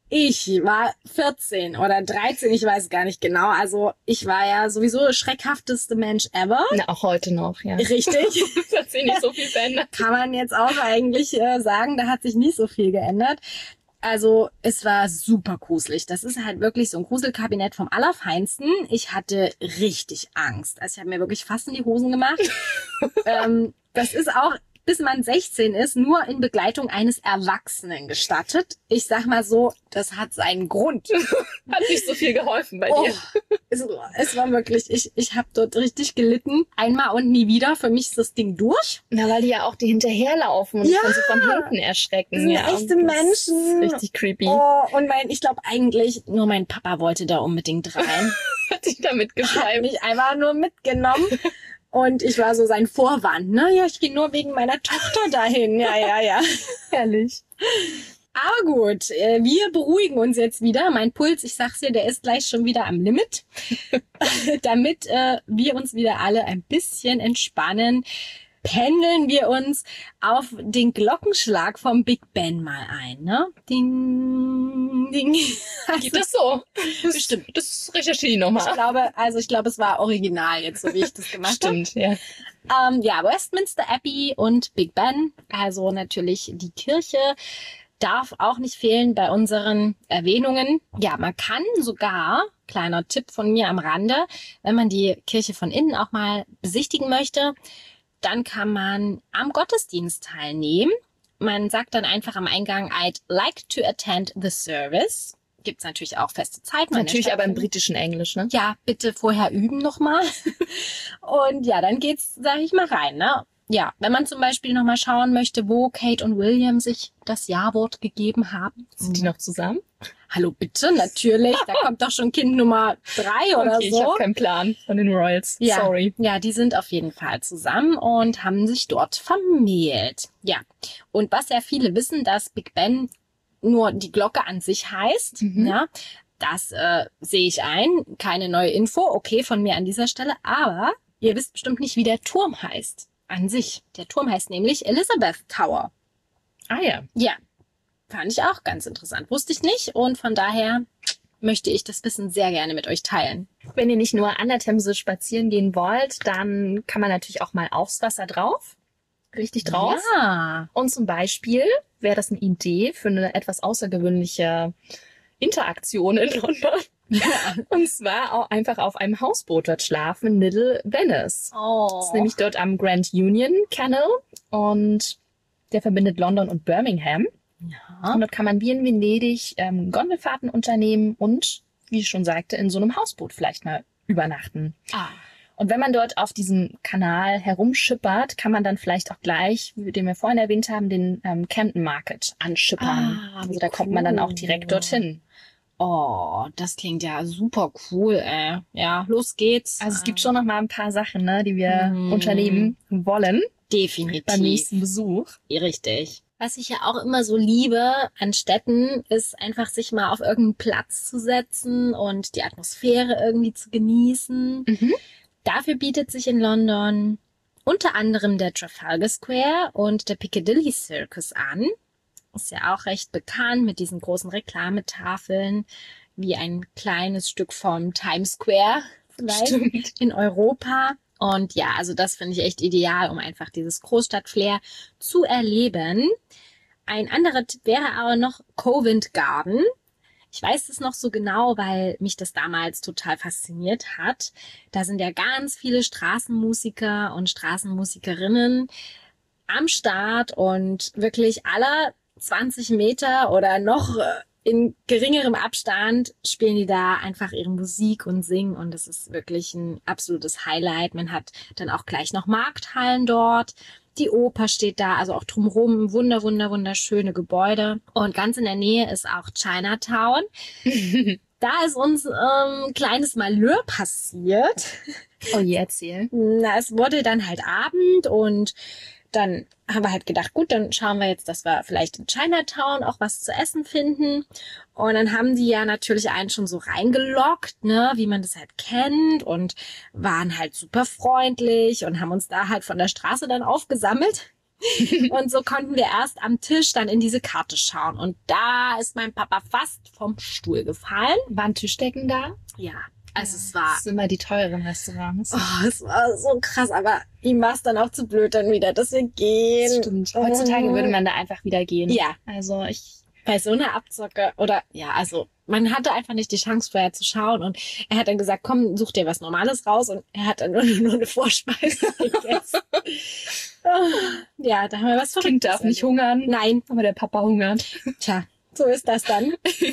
Ich war vierzehn oder dreizehn, ich weiß gar nicht genau. Also ich war ja sowieso der schreckhafteste Mensch ever. Na, auch heute noch, ja. Richtig. Das hat sich nicht so viel verändert. Kann man jetzt auch eigentlich äh, sagen, da hat sich nicht so viel geändert. Also es war super gruselig. Das ist halt wirklich so ein Gruselkabinett vom Allerfeinsten. Ich hatte richtig Angst. Also ich habe mir wirklich fast in die Hosen gemacht. ähm, das ist auch, bis man sechzehn ist, nur in Begleitung eines Erwachsenen gestattet. Ich sag mal so, das hat seinen Grund. Hat nicht so viel geholfen bei Oh, dir. es, es war wirklich, ich, ich habe dort richtig gelitten. Einmal und nie wieder. Für mich ist das Ding durch. Na, weil die ja auch die hinterherlaufen und Ja. ja. so von hinten erschrecken. Das sind ja, echte das Menschen. Ist richtig creepy. Oh, und mein, ich glaube eigentlich, nur mein Papa wollte da unbedingt rein. Hat dich damit Hat geschleimt. mich einfach nur mitgenommen. Und ich war so sein Vorwand, ne? Ja, ich gehe nur wegen meiner Tochter dahin. Ja, ja, ja. Herrlich. Aber gut, äh, wir beruhigen uns jetzt wieder. Mein Puls, ich sag's dir, der ist gleich schon wieder am Limit. Damit äh, wir uns wieder alle ein bisschen entspannen, pendeln wir uns auf den Glockenschlag vom Big Ben mal ein, ne? Ding, ding. Geht das so? Das, Bestimmt. Das recherchiere ich Ich nochmal. glaube, also ich glaube, es war original jetzt, so wie ich das gemacht habe. Stimmt, ja. Ähm, ja, Westminster Abbey und Big Ben, also natürlich die Kirche, darf auch nicht fehlen bei unseren Erwähnungen. Ja, man kann sogar, kleiner Tipp von mir am Rande, wenn man die Kirche von innen auch mal besichtigen möchte, dann kann man am Gottesdienst teilnehmen. Man sagt dann einfach am Eingang, I'd like to attend the service. Gibt's natürlich auch feste Zeiten. wann der Natürlich aber im stattfindet. britischen Englisch, ne? Ja, bitte vorher üben nochmal. Und ja, dann geht's, sag ich mal, rein, ne? Ja, wenn man zum Beispiel nochmal schauen möchte, wo Kate und William sich das Ja-Wort gegeben haben. Sind die noch zusammen? Hallo, bitte, natürlich. Da kommt doch schon Kind Nummer drei oder okay, so. ich habe keinen Plan von den Royals. Ja, Sorry. ja, die sind auf jeden Fall zusammen und haben sich dort vermählt. Ja, und was ja viele wissen, dass Big Ben nur die Glocke an sich heißt, Mhm. ja, das äh, sehe ich ein. Keine neue Info, okay, von mir an dieser Stelle. Aber ihr wisst bestimmt nicht, wie der Turm heißt an sich. Der Turm heißt nämlich Elizabeth Tower. Ah ja. Ja, fand ich auch ganz interessant. Wusste ich nicht und von daher möchte ich das Wissen sehr gerne mit euch teilen. Wenn ihr nicht nur an der Themse spazieren gehen wollt, dann kann man natürlich auch mal aufs Wasser drauf. Richtig drauf. Ja. Und zum Beispiel wäre das eine Idee für eine etwas außergewöhnliche Interaktion in London. Und zwar auch einfach auf einem Hausboot dort schlafen in Little Venice. Oh. Das ist nämlich dort am Grand Union Canal und der verbindet London und Birmingham. Ja. Und dort kann man wie in Venedig ähm, Gondelfahrten unternehmen und, wie ich schon sagte, in so einem Hausboot vielleicht mal übernachten. Ah. Und wenn man dort auf diesem Kanal herumschippert, kann man dann vielleicht auch gleich, wie den wir vorhin erwähnt haben, den ähm, Camden Market anschippern. Ah, also wie da kommt man dann auch cool. direkt dorthin. Oh, das klingt ja super cool, ey. Ja, los geht's. Also es gibt schon noch mal ein paar Sachen, ne, die wir Mhm. unternehmen wollen definitiv beim nächsten Besuch. richtig. Was ich ja auch immer so liebe an Städten, ist einfach sich mal auf irgendeinen Platz zu setzen und die Atmosphäre irgendwie zu genießen. Mhm. Dafür bietet sich in London unter anderem der Trafalgar Square und der Piccadilly Circus an. Ist ja auch recht bekannt mit diesen großen Reklametafeln, wie ein kleines Stück vom Times Square vielleicht Stimmt. in Europa. Und ja, also das finde ich echt ideal, um einfach dieses Großstadt-Flair zu erleben. Ein anderer Tipp wäre aber noch Covent Garden. Ich weiß es noch so genau, weil mich das damals total fasziniert hat. Da sind ja ganz viele Straßenmusiker und Straßenmusikerinnen am Start und wirklich alle zwanzig Meter oder noch in geringerem Abstand spielen die da einfach ihre Musik und singen und das ist wirklich ein absolutes Highlight. Man hat dann auch gleich noch Markthallen dort. Die Oper steht da, also auch drumherum wunder, wunder, wunderschöne Gebäude. Und ganz in der Nähe ist auch Chinatown. Da ist uns ähm, kleines Malheur passiert. Oh je, erzähl. Na, es wurde dann halt Abend und dann haben wir halt gedacht, gut, dann schauen wir jetzt, dass wir vielleicht in Chinatown auch was zu essen finden. Und dann haben die ja natürlich einen schon so reingelockt, ne, wie man das halt kennt und waren halt super freundlich und haben uns da halt von der Straße dann aufgesammelt. Und so konnten wir erst am Tisch dann in diese Karte schauen. Und da ist mein Papa fast vom Stuhl gefallen. Waren Tischdecken da? Ja, also ja, es war... Das sind immer die teuren Restaurants. Oh, es war so krass, aber ihm war es dann auch zu blöd dann wieder, dass wir gehen. Stimmt. Heutzutage würde man da einfach wieder gehen. Ja. Also ich... Bei so einer Abzocke oder, ja, also man hatte einfach nicht die Chance vorher zu schauen und er hat dann gesagt, komm, such dir was Normales raus und er hat dann nur, nur eine Vorspeise gegessen. Ja, da haben wir was Das Kind darf nicht hungern. Nein. Aber der Papa hungert. Tja, so ist das dann.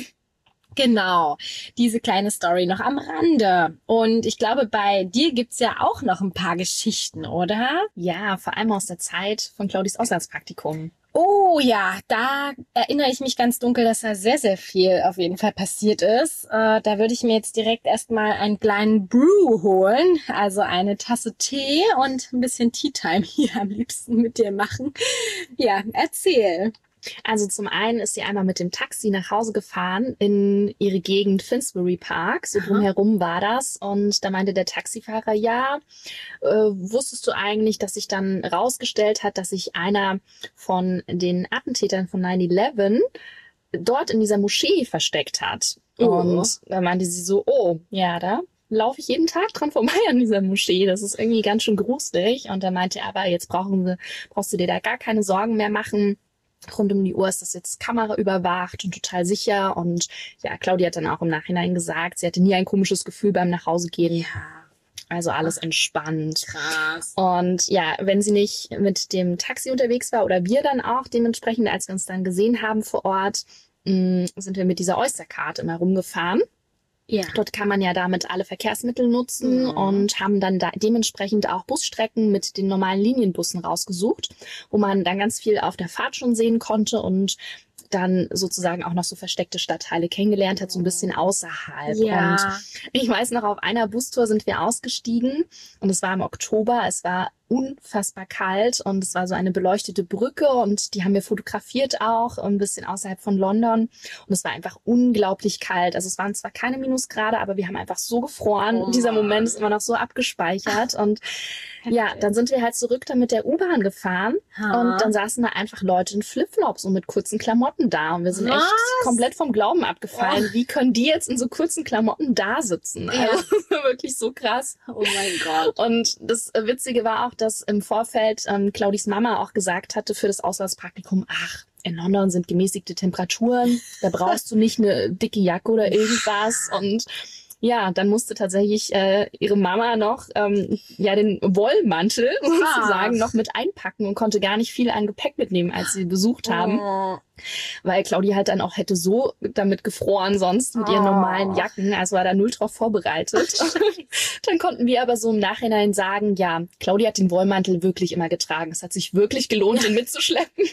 Genau, diese kleine Story noch am Rande. Und ich glaube, bei dir gibt's ja auch noch ein paar Geschichten, oder? Ja, vor allem aus der Zeit von Claudis Auslandspraktikum. Oh ja, da erinnere ich mich ganz dunkel, dass da sehr, sehr viel auf jeden Fall passiert ist. Äh, da würde ich mir jetzt direkt erstmal einen kleinen Brew holen, also eine Tasse Tee und ein bisschen Tea Time hier am liebsten mit dir machen. Ja, erzähl. Also zum einen ist sie einmal mit dem Taxi nach Hause gefahren in ihre Gegend Finsbury Park. So drumherum war das. Und da meinte der Taxifahrer, ja, äh, wusstest du eigentlich, dass sich dann rausgestellt hat, dass sich einer von den Attentätern von nine eleven dort in dieser Moschee versteckt hat. Oh. Und da meinte sie so, oh, ja, da laufe ich jeden Tag dran vorbei an dieser Moschee. Das ist irgendwie ganz schön gruselig. Und da meinte er aber, jetzt brauchen wir, brauchst du dir da gar keine Sorgen mehr machen. Rund um die Uhr ist das jetzt Kamera überwacht und total sicher. Und ja, Claudia hat dann auch im Nachhinein gesagt, sie hatte nie ein komisches Gefühl beim Nachhausegehen. Ja. Also alles entspannt. Krass. Und ja, wenn sie nicht mit dem Taxi unterwegs war oder wir dann auch dementsprechend, als wir uns dann gesehen haben vor Ort, mh, sind wir mit dieser Oyster-Card immer rumgefahren. Ja. Dort kann man ja damit alle Verkehrsmittel nutzen Mhm. und haben dann da dementsprechend auch Busstrecken mit den normalen Linienbussen rausgesucht, wo man dann ganz viel auf der Fahrt schon sehen konnte und dann sozusagen auch noch so versteckte Stadtteile kennengelernt hat, so ein bisschen außerhalb. Ja. Und ich weiß noch, auf einer Bustour sind wir ausgestiegen und es war im Oktober, es war unfassbar kalt und es war so eine beleuchtete Brücke und die haben wir fotografiert auch, ein bisschen außerhalb von London und es war einfach unglaublich kalt. Also es waren zwar keine Minusgrade, aber wir haben einfach so gefroren. Oh Dieser Mann. Moment ist immer noch so abgespeichert und ja, dann sind wir halt zurück dann mit der U-Bahn gefahren Ha. und dann saßen da einfach Leute in Flipflops und mit kurzen Klamotten da und wir sind Was? echt komplett vom Glauben abgefallen. Oh. Wie können die jetzt in so kurzen Klamotten da sitzen? Ja. Also wirklich so krass. Oh mein Gott. Und das Witzige war auch, dass im Vorfeld ähm, Claudis Mama auch gesagt hatte für das Auslandspraktikum, ach, in London sind gemäßigte Temperaturen, da brauchst du nicht eine dicke Jacke oder irgendwas. Und ja, dann musste tatsächlich äh, ihre Mama noch ähm, ja den Wollmantel sozusagen noch mit einpacken und konnte gar nicht viel an Gepäck mitnehmen, als sie besucht haben. Oh. Weil Claudia halt dann auch hätte so damit gefroren sonst mit ihren Oh. normalen Jacken. Also war da null drauf vorbereitet. Dann konnten wir aber so im Nachhinein sagen, ja, Claudia hat den Wollmantel wirklich immer getragen. Es hat sich wirklich gelohnt, Ja. ihn mitzuschleppen.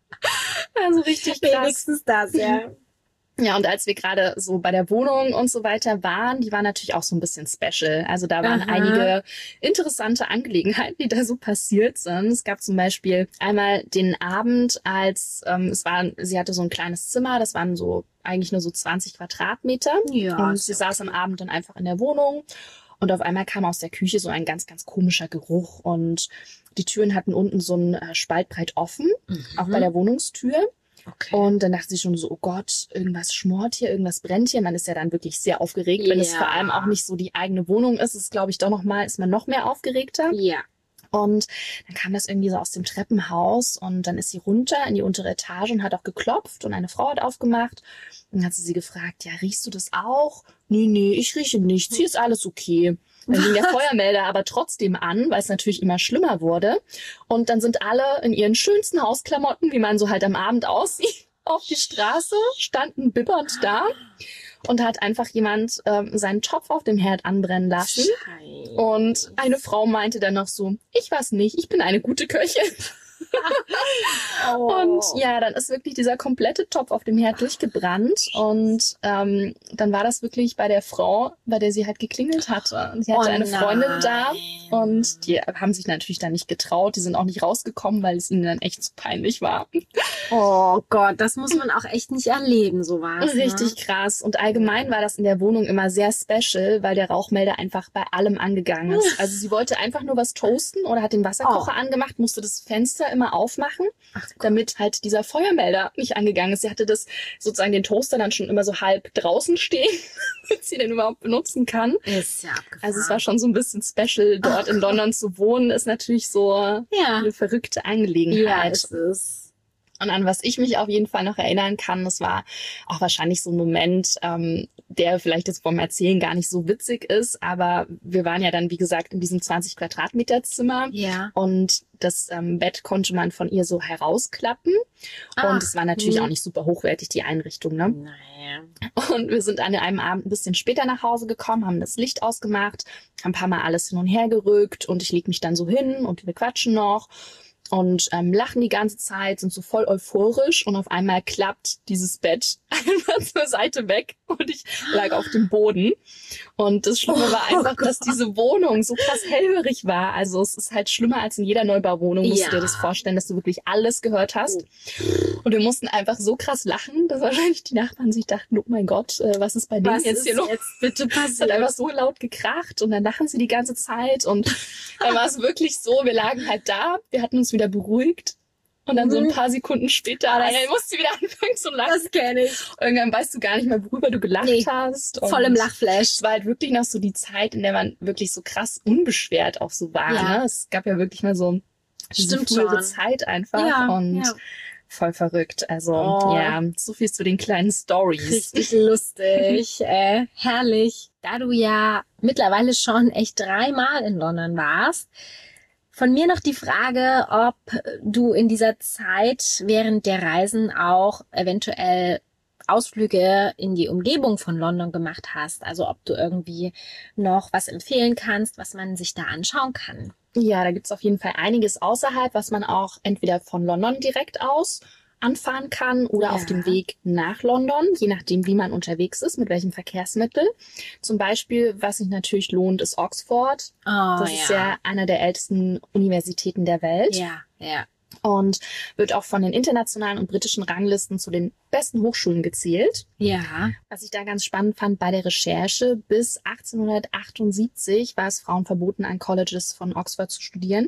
Also richtig krass. Wenigstens das, ja. Ja, und als wir gerade so bei der Wohnung und so weiter waren, die war natürlich auch so ein bisschen special. Also da waren Aha. einige interessante Angelegenheiten, die da so passiert sind. Es gab zum Beispiel einmal den Abend, als ähm, es war, sie hatte so ein kleines Zimmer, das waren so eigentlich nur so zwanzig Quadratmeter. Ja, Und ist sie ja saß am Abend dann einfach in der Wohnung und auf einmal kam aus der Küche so ein ganz, ganz komischer Geruch und die Türen hatten unten so einen äh, Spaltbreit offen, auch bei der Wohnungstür. Okay. Und dann dachte sie schon so, oh Gott, irgendwas schmort hier, irgendwas brennt hier. Man ist ja dann wirklich sehr aufgeregt, wenn es Ja. vor allem auch nicht so die eigene Wohnung ist. Ist, glaube ich, doch nochmal, ist man noch mehr aufgeregter. Ja. Und dann kam das irgendwie so aus dem Treppenhaus und dann ist sie runter in die untere Etage und hat auch geklopft und eine Frau hat aufgemacht. Und dann hat sie sie gefragt, ja, riechst du das auch? Nee, nee, ich rieche nichts, hier ist alles okay. Dann ging der Feuermelder aber trotzdem an, weil es natürlich immer schlimmer wurde. Und dann sind alle in ihren schönsten Hausklamotten, wie man so halt am Abend aussieht, auf die Straße, standen bibbernd da. Und da hat einfach jemand ähm, seinen Topf auf dem Herd anbrennen lassen. Scheiße. Und eine Frau meinte dann noch so, ich weiß nicht, ich bin eine gute Köchin. Oh. Und ja, dann ist wirklich dieser komplette Topf auf dem Herd durchgebrannt. Und ähm, dann war das wirklich bei der Frau, bei der sie halt geklingelt hatte. Und sie hatte Oh eine Freundin da. nein. Und die haben sich natürlich dann nicht getraut. Die sind auch nicht rausgekommen, weil es ihnen dann echt zu peinlich war. Oh Gott, das muss man auch echt nicht erleben, sowas. Richtig krass. Und allgemein war das in der Wohnung immer sehr special, weil der Rauchmelder einfach bei allem angegangen ist. Also sie wollte einfach nur was toasten oder hat den Wasserkocher Oh. angemacht, musste das Fenster immer immer aufmachen, damit halt dieser Feuermelder nicht angegangen ist. Sie hatte das sozusagen den Toaster dann schon immer so halb draußen stehen, damit sie den überhaupt benutzen kann. Ist ja abgefahren. Also es war schon so ein bisschen special, dort in London zu wohnen, ist natürlich so Ja. eine verrückte Angelegenheit. Ja, es ist. Und an was ich mich auf jeden Fall noch erinnern kann, das war auch wahrscheinlich so ein Moment, ähm, der vielleicht jetzt vom Erzählen gar nicht so witzig ist, aber wir waren ja dann, wie gesagt, in diesem zwanzig Quadratmeter Zimmer Ja. und das ähm, Bett konnte man von ihr so herausklappen. Ach, und es war natürlich hm. auch nicht super hochwertig, die Einrichtung, ne? Naja. Und wir sind an einem Abend ein bisschen später nach Hause gekommen, haben das Licht ausgemacht, haben ein paar Mal alles hin und her gerückt und ich leg mich dann so hin und wir quatschen noch. Und ähm, lachen die ganze Zeit, sind so voll euphorisch und auf einmal klappt dieses Bett einfach zur Seite weg und ich lag auf dem Boden. Und das Schlimme war Oh einfach, Gott. dass diese Wohnung so krass hellhörig war. Also es ist halt schlimmer als in jeder Neubauwohnung, musst Ja. du dir das vorstellen, dass du wirklich alles gehört hast. Und wir mussten einfach so krass lachen, dass wahrscheinlich die Nachbarn sich dachten, oh mein Gott, äh, was ist bei denen Was jetzt ist hier los? jetzt bitte Es hat passiert? einfach so laut gekracht und dann lachen sie die ganze Zeit und dann war es wirklich so, wir lagen halt da, wir hatten uns wieder beruhigt und dann so ein paar Sekunden später, Ah, das- ey, musste sie wieder anfangen zu lachen. Das kenne ich. Irgendwann weißt du gar nicht mehr, worüber du gelacht Nee, hast. Und Voll im Lachflash. es war halt wirklich noch so die Zeit, in der man wirklich so krass unbeschwert auch so war. Ja. Ne? Es gab ja wirklich mal so diese Stimmt frühere schon. Zeit einfach Ja, und ja. voll verrückt. Also Oh. ja, so viel zu den kleinen Stories. Richtig lustig, äh, herrlich. Da du ja mittlerweile schon echt dreimal in London warst, von mir noch die Frage, ob du in dieser Zeit während der Reisen auch eventuell Ausflüge in die Umgebung von London gemacht hast. Also ob du irgendwie noch was empfehlen kannst, was man sich da anschauen kann. Ja, da gibt's auf jeden Fall einiges außerhalb, was man auch entweder von London direkt aus anfahren kann oder Ja. auf dem Weg nach London, je nachdem, wie man unterwegs ist, mit welchem Verkehrsmittel. Zum Beispiel, was sich natürlich lohnt, ist Oxford. Oh, Das ist ja einer der ältesten Universitäten der Welt Ja, ja. und wird auch von den internationalen und britischen Ranglisten zu den besten Hochschulen gezählt. Ja. Was ich da ganz spannend fand bei der Recherche, bis achtzehnhundertachtundsiebzig war es Frauen verboten, an Colleges von Oxford zu studieren.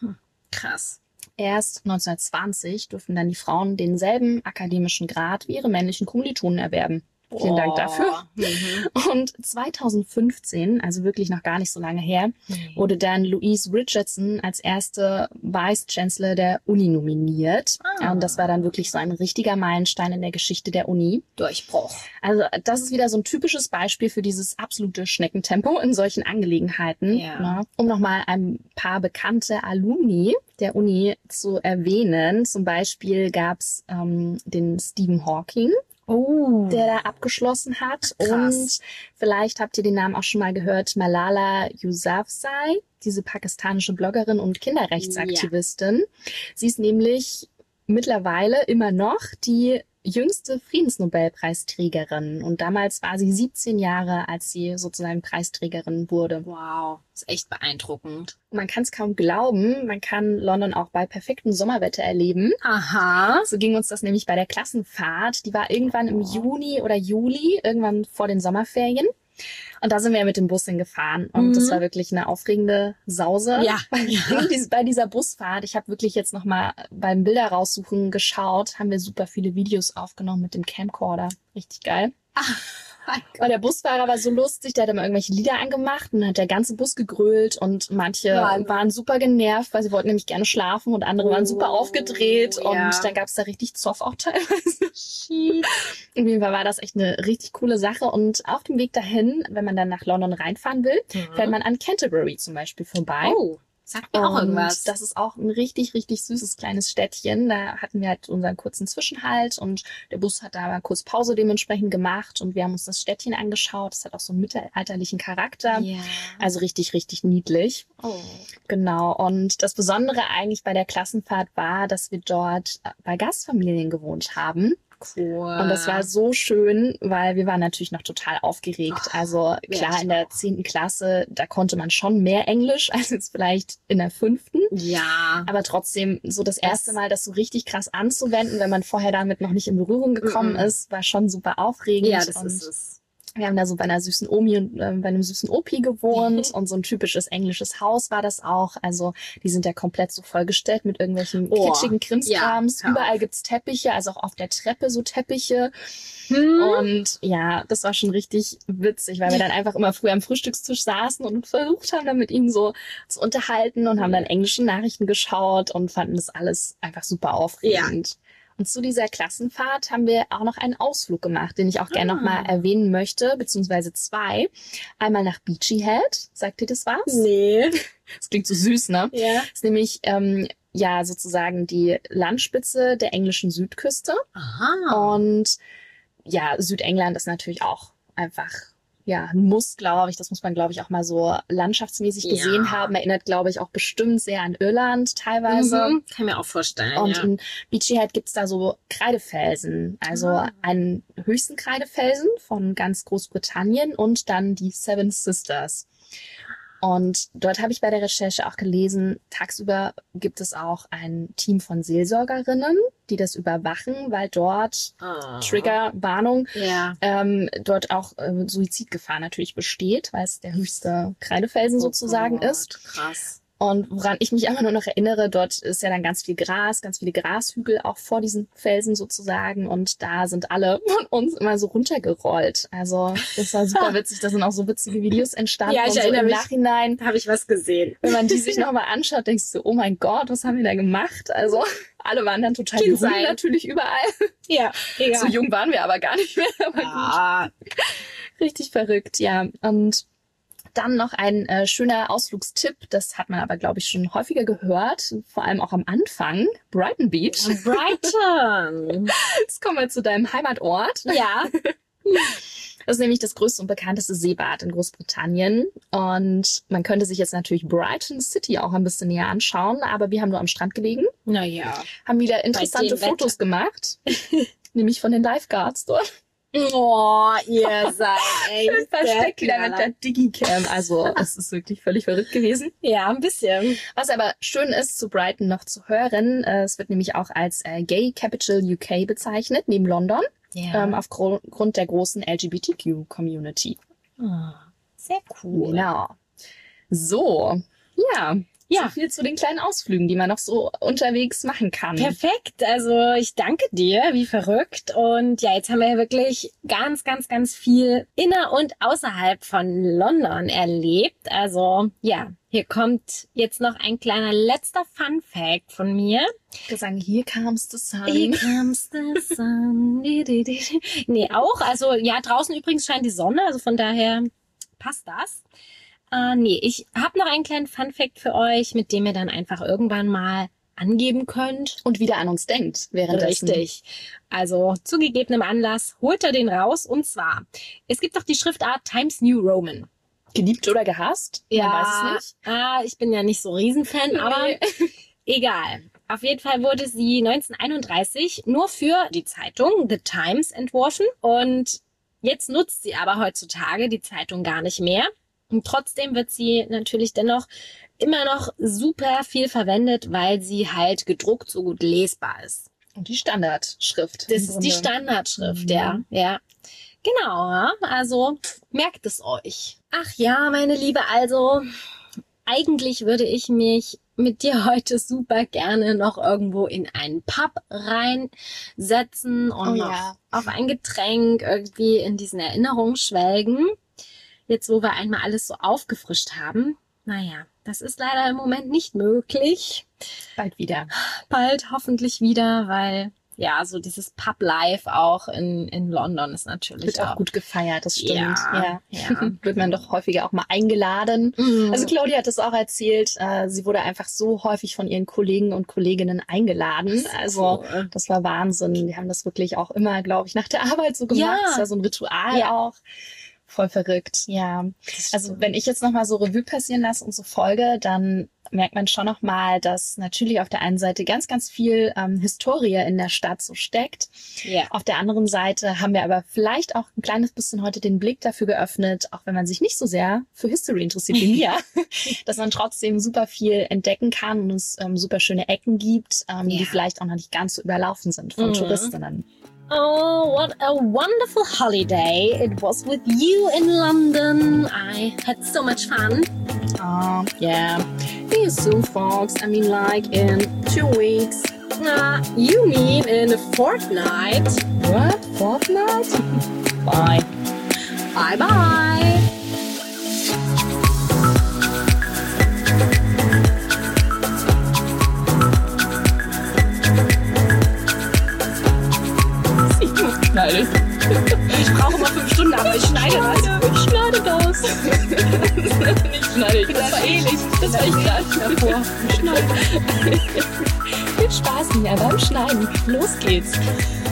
Krass. Erst neunzehnhundertzwanzig durften dann die Frauen denselben akademischen Grad wie ihre männlichen Kommilitonen erwerben. Vielen Dank dafür. Mhm. Und zweitausendfünfzehn, also wirklich noch gar nicht so lange her, Nee. wurde dann Louise Richardson als erste Vice-Chancellor der Uni nominiert. Ah. Und das war dann wirklich so ein richtiger Meilenstein in der Geschichte der Uni. Durchbruch. Also das ist wieder so ein typisches Beispiel für dieses absolute Schneckentempo in solchen Angelegenheiten. Ja. Ne? Um nochmal ein paar bekannte Alumni der Uni zu erwähnen. Zum Beispiel gab's ähm, den Stephen Hawking, Oh. der da abgeschlossen hat. Krass. Und vielleicht habt ihr den Namen auch schon mal gehört, Malala Yousafzai, diese pakistanische Bloggerin und Kinderrechtsaktivistin. Sie ist nämlich mittlerweile immer noch die jüngste Friedensnobelpreisträgerin. Und damals war sie siebzehn Jahre, als sie sozusagen Preisträgerin wurde. Wow. Ist echt beeindruckend. Man kann es kaum glauben, man kann London auch bei perfektem Sommerwetter erleben. Aha. So ging uns das nämlich bei der Klassenfahrt. Die war irgendwann im Juni oder Juli, irgendwann vor den Sommerferien. Und da sind wir mit dem Bus hingefahren. Und Mhm. das war wirklich eine aufregende Sause. Ja. Bei, dies- bei dieser Busfahrt, ich habe wirklich jetzt nochmal beim Bilder raussuchen geschaut, haben wir super viele Videos aufgenommen mit dem Camcorder. Richtig geil. Weil der Busfahrer war so lustig, der hat immer irgendwelche Lieder angemacht und dann hat der ganze Bus gegrölt und manche Wahnsinn. waren super genervt, weil sie wollten nämlich gerne schlafen und andere waren super Oh, aufgedreht ja. und dann gab's da richtig Zoff auch teilweise. Shit. Auf jeden Fall war das echt eine richtig coole Sache und auf dem Weg dahin, wenn man dann nach London reinfahren will, fährt man an Canterbury zum Beispiel vorbei. Oh. Sagt mir auch Und irgendwas. das ist auch ein richtig, richtig süßes kleines Städtchen. Da hatten wir halt unseren kurzen Zwischenhalt und der Bus hat da mal kurz Pause dementsprechend gemacht und wir haben uns das Städtchen angeschaut. Das hat auch so einen mittelalterlichen Charakter. Ja. Also richtig, richtig niedlich. Oh. Genau. Und das Besondere eigentlich bei der Klassenfahrt war, dass wir dort bei Gastfamilien gewohnt haben. Cool. Und das war so schön, weil wir waren natürlich noch total aufgeregt. Ach, Also klar, ich in der auch. zehnten Klasse, da konnte man schon mehr Englisch als jetzt vielleicht in der fünften. Ja. Aber trotzdem so das Das- erste Mal, das so richtig krass anzuwenden, wenn man vorher damit noch nicht in Berührung gekommen Mhm. ist, war schon super aufregend. Ja, das und ist es. Wir haben da so bei einer süßen Omi und äh, bei einem süßen Opi gewohnt und so ein typisches englisches Haus war das auch. Also die sind ja komplett so vollgestellt mit irgendwelchen Oh, kitschigen Krimskrams. ja, hör Überall auf. gibt's Teppiche, also auch auf der Treppe so Teppiche. Hm? Und ja, das war schon richtig witzig, weil wir dann einfach immer früh am Frühstückstisch saßen und versucht haben, dann mit ihnen so zu unterhalten und haben dann englische Nachrichten geschaut und fanden das alles einfach super aufregend. Und zu dieser Klassenfahrt haben wir auch noch einen Ausflug gemacht, den ich auch gerne Ah. nochmal erwähnen möchte, beziehungsweise zwei. Einmal nach Beachy Head. Sagt dir das was? Nee. Das klingt so süß, ne? Ja. Das ist nämlich ähm, ja sozusagen die Landspitze der englischen Südküste. Aha. Und ja, Südengland ist natürlich auch einfach, ja, ein Muss, glaube ich. Das muss man, glaube ich, auch mal so landschaftsmäßig gesehen Ja. haben. Erinnert, glaube ich, auch bestimmt sehr an Irland teilweise. Mhm. Kann mir auch vorstellen. Und ja. in Beachy Head gibt's da so Kreidefelsen. Also Ah. einen höchsten Kreidefelsen von ganz Großbritannien und dann die Seven Sisters. Und dort habe ich bei der Recherche auch gelesen, tagsüber gibt es auch ein Team von Seelsorgerinnen, die das überwachen, weil dort, Ah. Triggerwarnung, Ja. ähm, dort auch äh, Suizidgefahr natürlich besteht, weil es der höchste Kreidefelsen sozusagen Oh Gott, ist. Krass. Und woran ich mich einfach nur noch erinnere, dort ist ja dann ganz viel Gras, ganz viele Grashügel auch vor diesen Felsen sozusagen. Und da sind alle von uns immer so runtergerollt. Also das war super witzig. Da sind auch so witzige Videos entstanden. Ja, ich und so erinnere im mich. Nachhinein, Da habe ich was gesehen. wenn man die sich nochmal anschaut, denkst du, oh mein Gott, was haben wir da gemacht? Also alle waren dann total Kind grün sein. natürlich überall. Ja, egal. So jung waren wir aber gar nicht mehr. Aber gut. Ah, Richtig verrückt, ja. Und dann noch ein äh, schöner Ausflugstipp, das hat man aber, glaube ich, schon häufiger gehört, vor allem auch am Anfang, Brighton Beach. Brighton. Jetzt kommen wir zu deinem Heimatort. Ja. Das ist nämlich das größte und bekannteste Seebad in Großbritannien. Und man könnte sich jetzt natürlich Brighton City auch ein bisschen näher anschauen, aber wir haben nur am Strand gelegen, Naja. haben wieder interessante dem Wetter. Fotos gemacht, nämlich von den Lifeguards dort. Oh, ihr seid echt Versteckt der wieder mit der Knaller. Digicam. Also es ist wirklich völlig verrückt gewesen. Ja, ein bisschen. Was aber schön ist, zu Brighton noch zu hören, äh, es wird nämlich auch als äh, Gay Capital U K bezeichnet, neben London, Ja. ähm, aufgrund der großen L G B T Q-Community. Oh, sehr cool. Genau. So, ja, Ja. so viel zu den kleinen Ausflügen, die man noch so unterwegs machen kann. Perfekt. Also ich danke dir, wie verrückt. Und ja, jetzt haben wir ja wirklich ganz, ganz, ganz viel inner und außerhalb von London erlebt. Also ja, hier kommt jetzt noch ein kleiner letzter Fun Fact von mir. Ich sagen, hier comes the sun. Here comes the sun. Di, di, di. Nee, auch. Also ja, draußen übrigens scheint die Sonne. Also von daher passt das. Äh, nee, ich habe noch einen kleinen Fun-Fact für euch, mit dem ihr dann einfach irgendwann mal angeben könnt. Und wieder an uns denkt währenddessen. Richtig. Also zu gegebenem Anlass holt er den raus. Und zwar, es gibt doch die Schriftart Times New Roman. Geliebt oder gehasst? Man weiß es nicht. Ah, ich bin ja nicht so Riesenfan, aber Nee. egal. Auf jeden Fall wurde sie neunzehnhunderteinunddreißig nur für die Zeitung The Times entworfen. Und jetzt nutzt sie aber heutzutage die Zeitung gar nicht mehr. Und trotzdem wird sie natürlich dennoch immer noch super viel verwendet, weil sie halt gedruckt so gut lesbar ist. Und die Standardschrift. Das im ist die Grunde. Standardschrift, Mhm. ja. Ja. Genau, ja. Also merkt es euch. Ach ja, meine Liebe, also eigentlich würde ich mich mit dir heute super gerne noch irgendwo in einen Pub reinsetzen und Oh noch ja. auf ein Getränk irgendwie in diesen Erinnerungen schwelgen. Jetzt, wo wir einmal alles so aufgefrischt haben. Naja, das ist leider im Moment nicht möglich. Bald wieder. Bald hoffentlich wieder, weil ja, so dieses Pub-Life auch in, in London ist natürlich Wird auch auch gut gefeiert, das stimmt. Ja, ja. Wird man doch häufiger auch mal eingeladen. Mhm. Also Claudia hat es auch erzählt, äh, sie wurde einfach so häufig von ihren Kollegen und Kolleginnen eingeladen. Also cool. das war Wahnsinn. Die haben das wirklich auch immer, glaube ich, nach der Arbeit so gemacht. Ja. Das war so ein Ritual Ja. auch. Voll verrückt, ja. Also wenn ich jetzt nochmal so Revue passieren lasse und so folge, dann merkt man schon nochmal, dass natürlich auf der einen Seite ganz, ganz viel ähm, Historie in der Stadt so steckt. Ja. Auf der anderen Seite haben wir aber vielleicht auch ein kleines bisschen heute den Blick dafür geöffnet, auch wenn man sich nicht so sehr für History interessiert wie mir, dass man trotzdem super viel entdecken kann und es ähm, super schöne Ecken gibt, ähm, Ja. die vielleicht auch noch nicht ganz so überlaufen sind von Mhm. Touristinnen. Oh, what a wonderful holiday it was with you in London. I had so much fun. Um, yeah. See you soon, folks. I mean, like in two weeks. Uh, you mean in a fortnight? What? Fortnight? Bye. Bye-bye. Schneide. Ich brauche immer fünf Stunden, aber ich schneide das. Ich schneide das. Ich schneide. Das war ähnlich. Das war ich gerade davor. Schneide. Viel Spaß, Mia, beim Schneiden. Los geht's.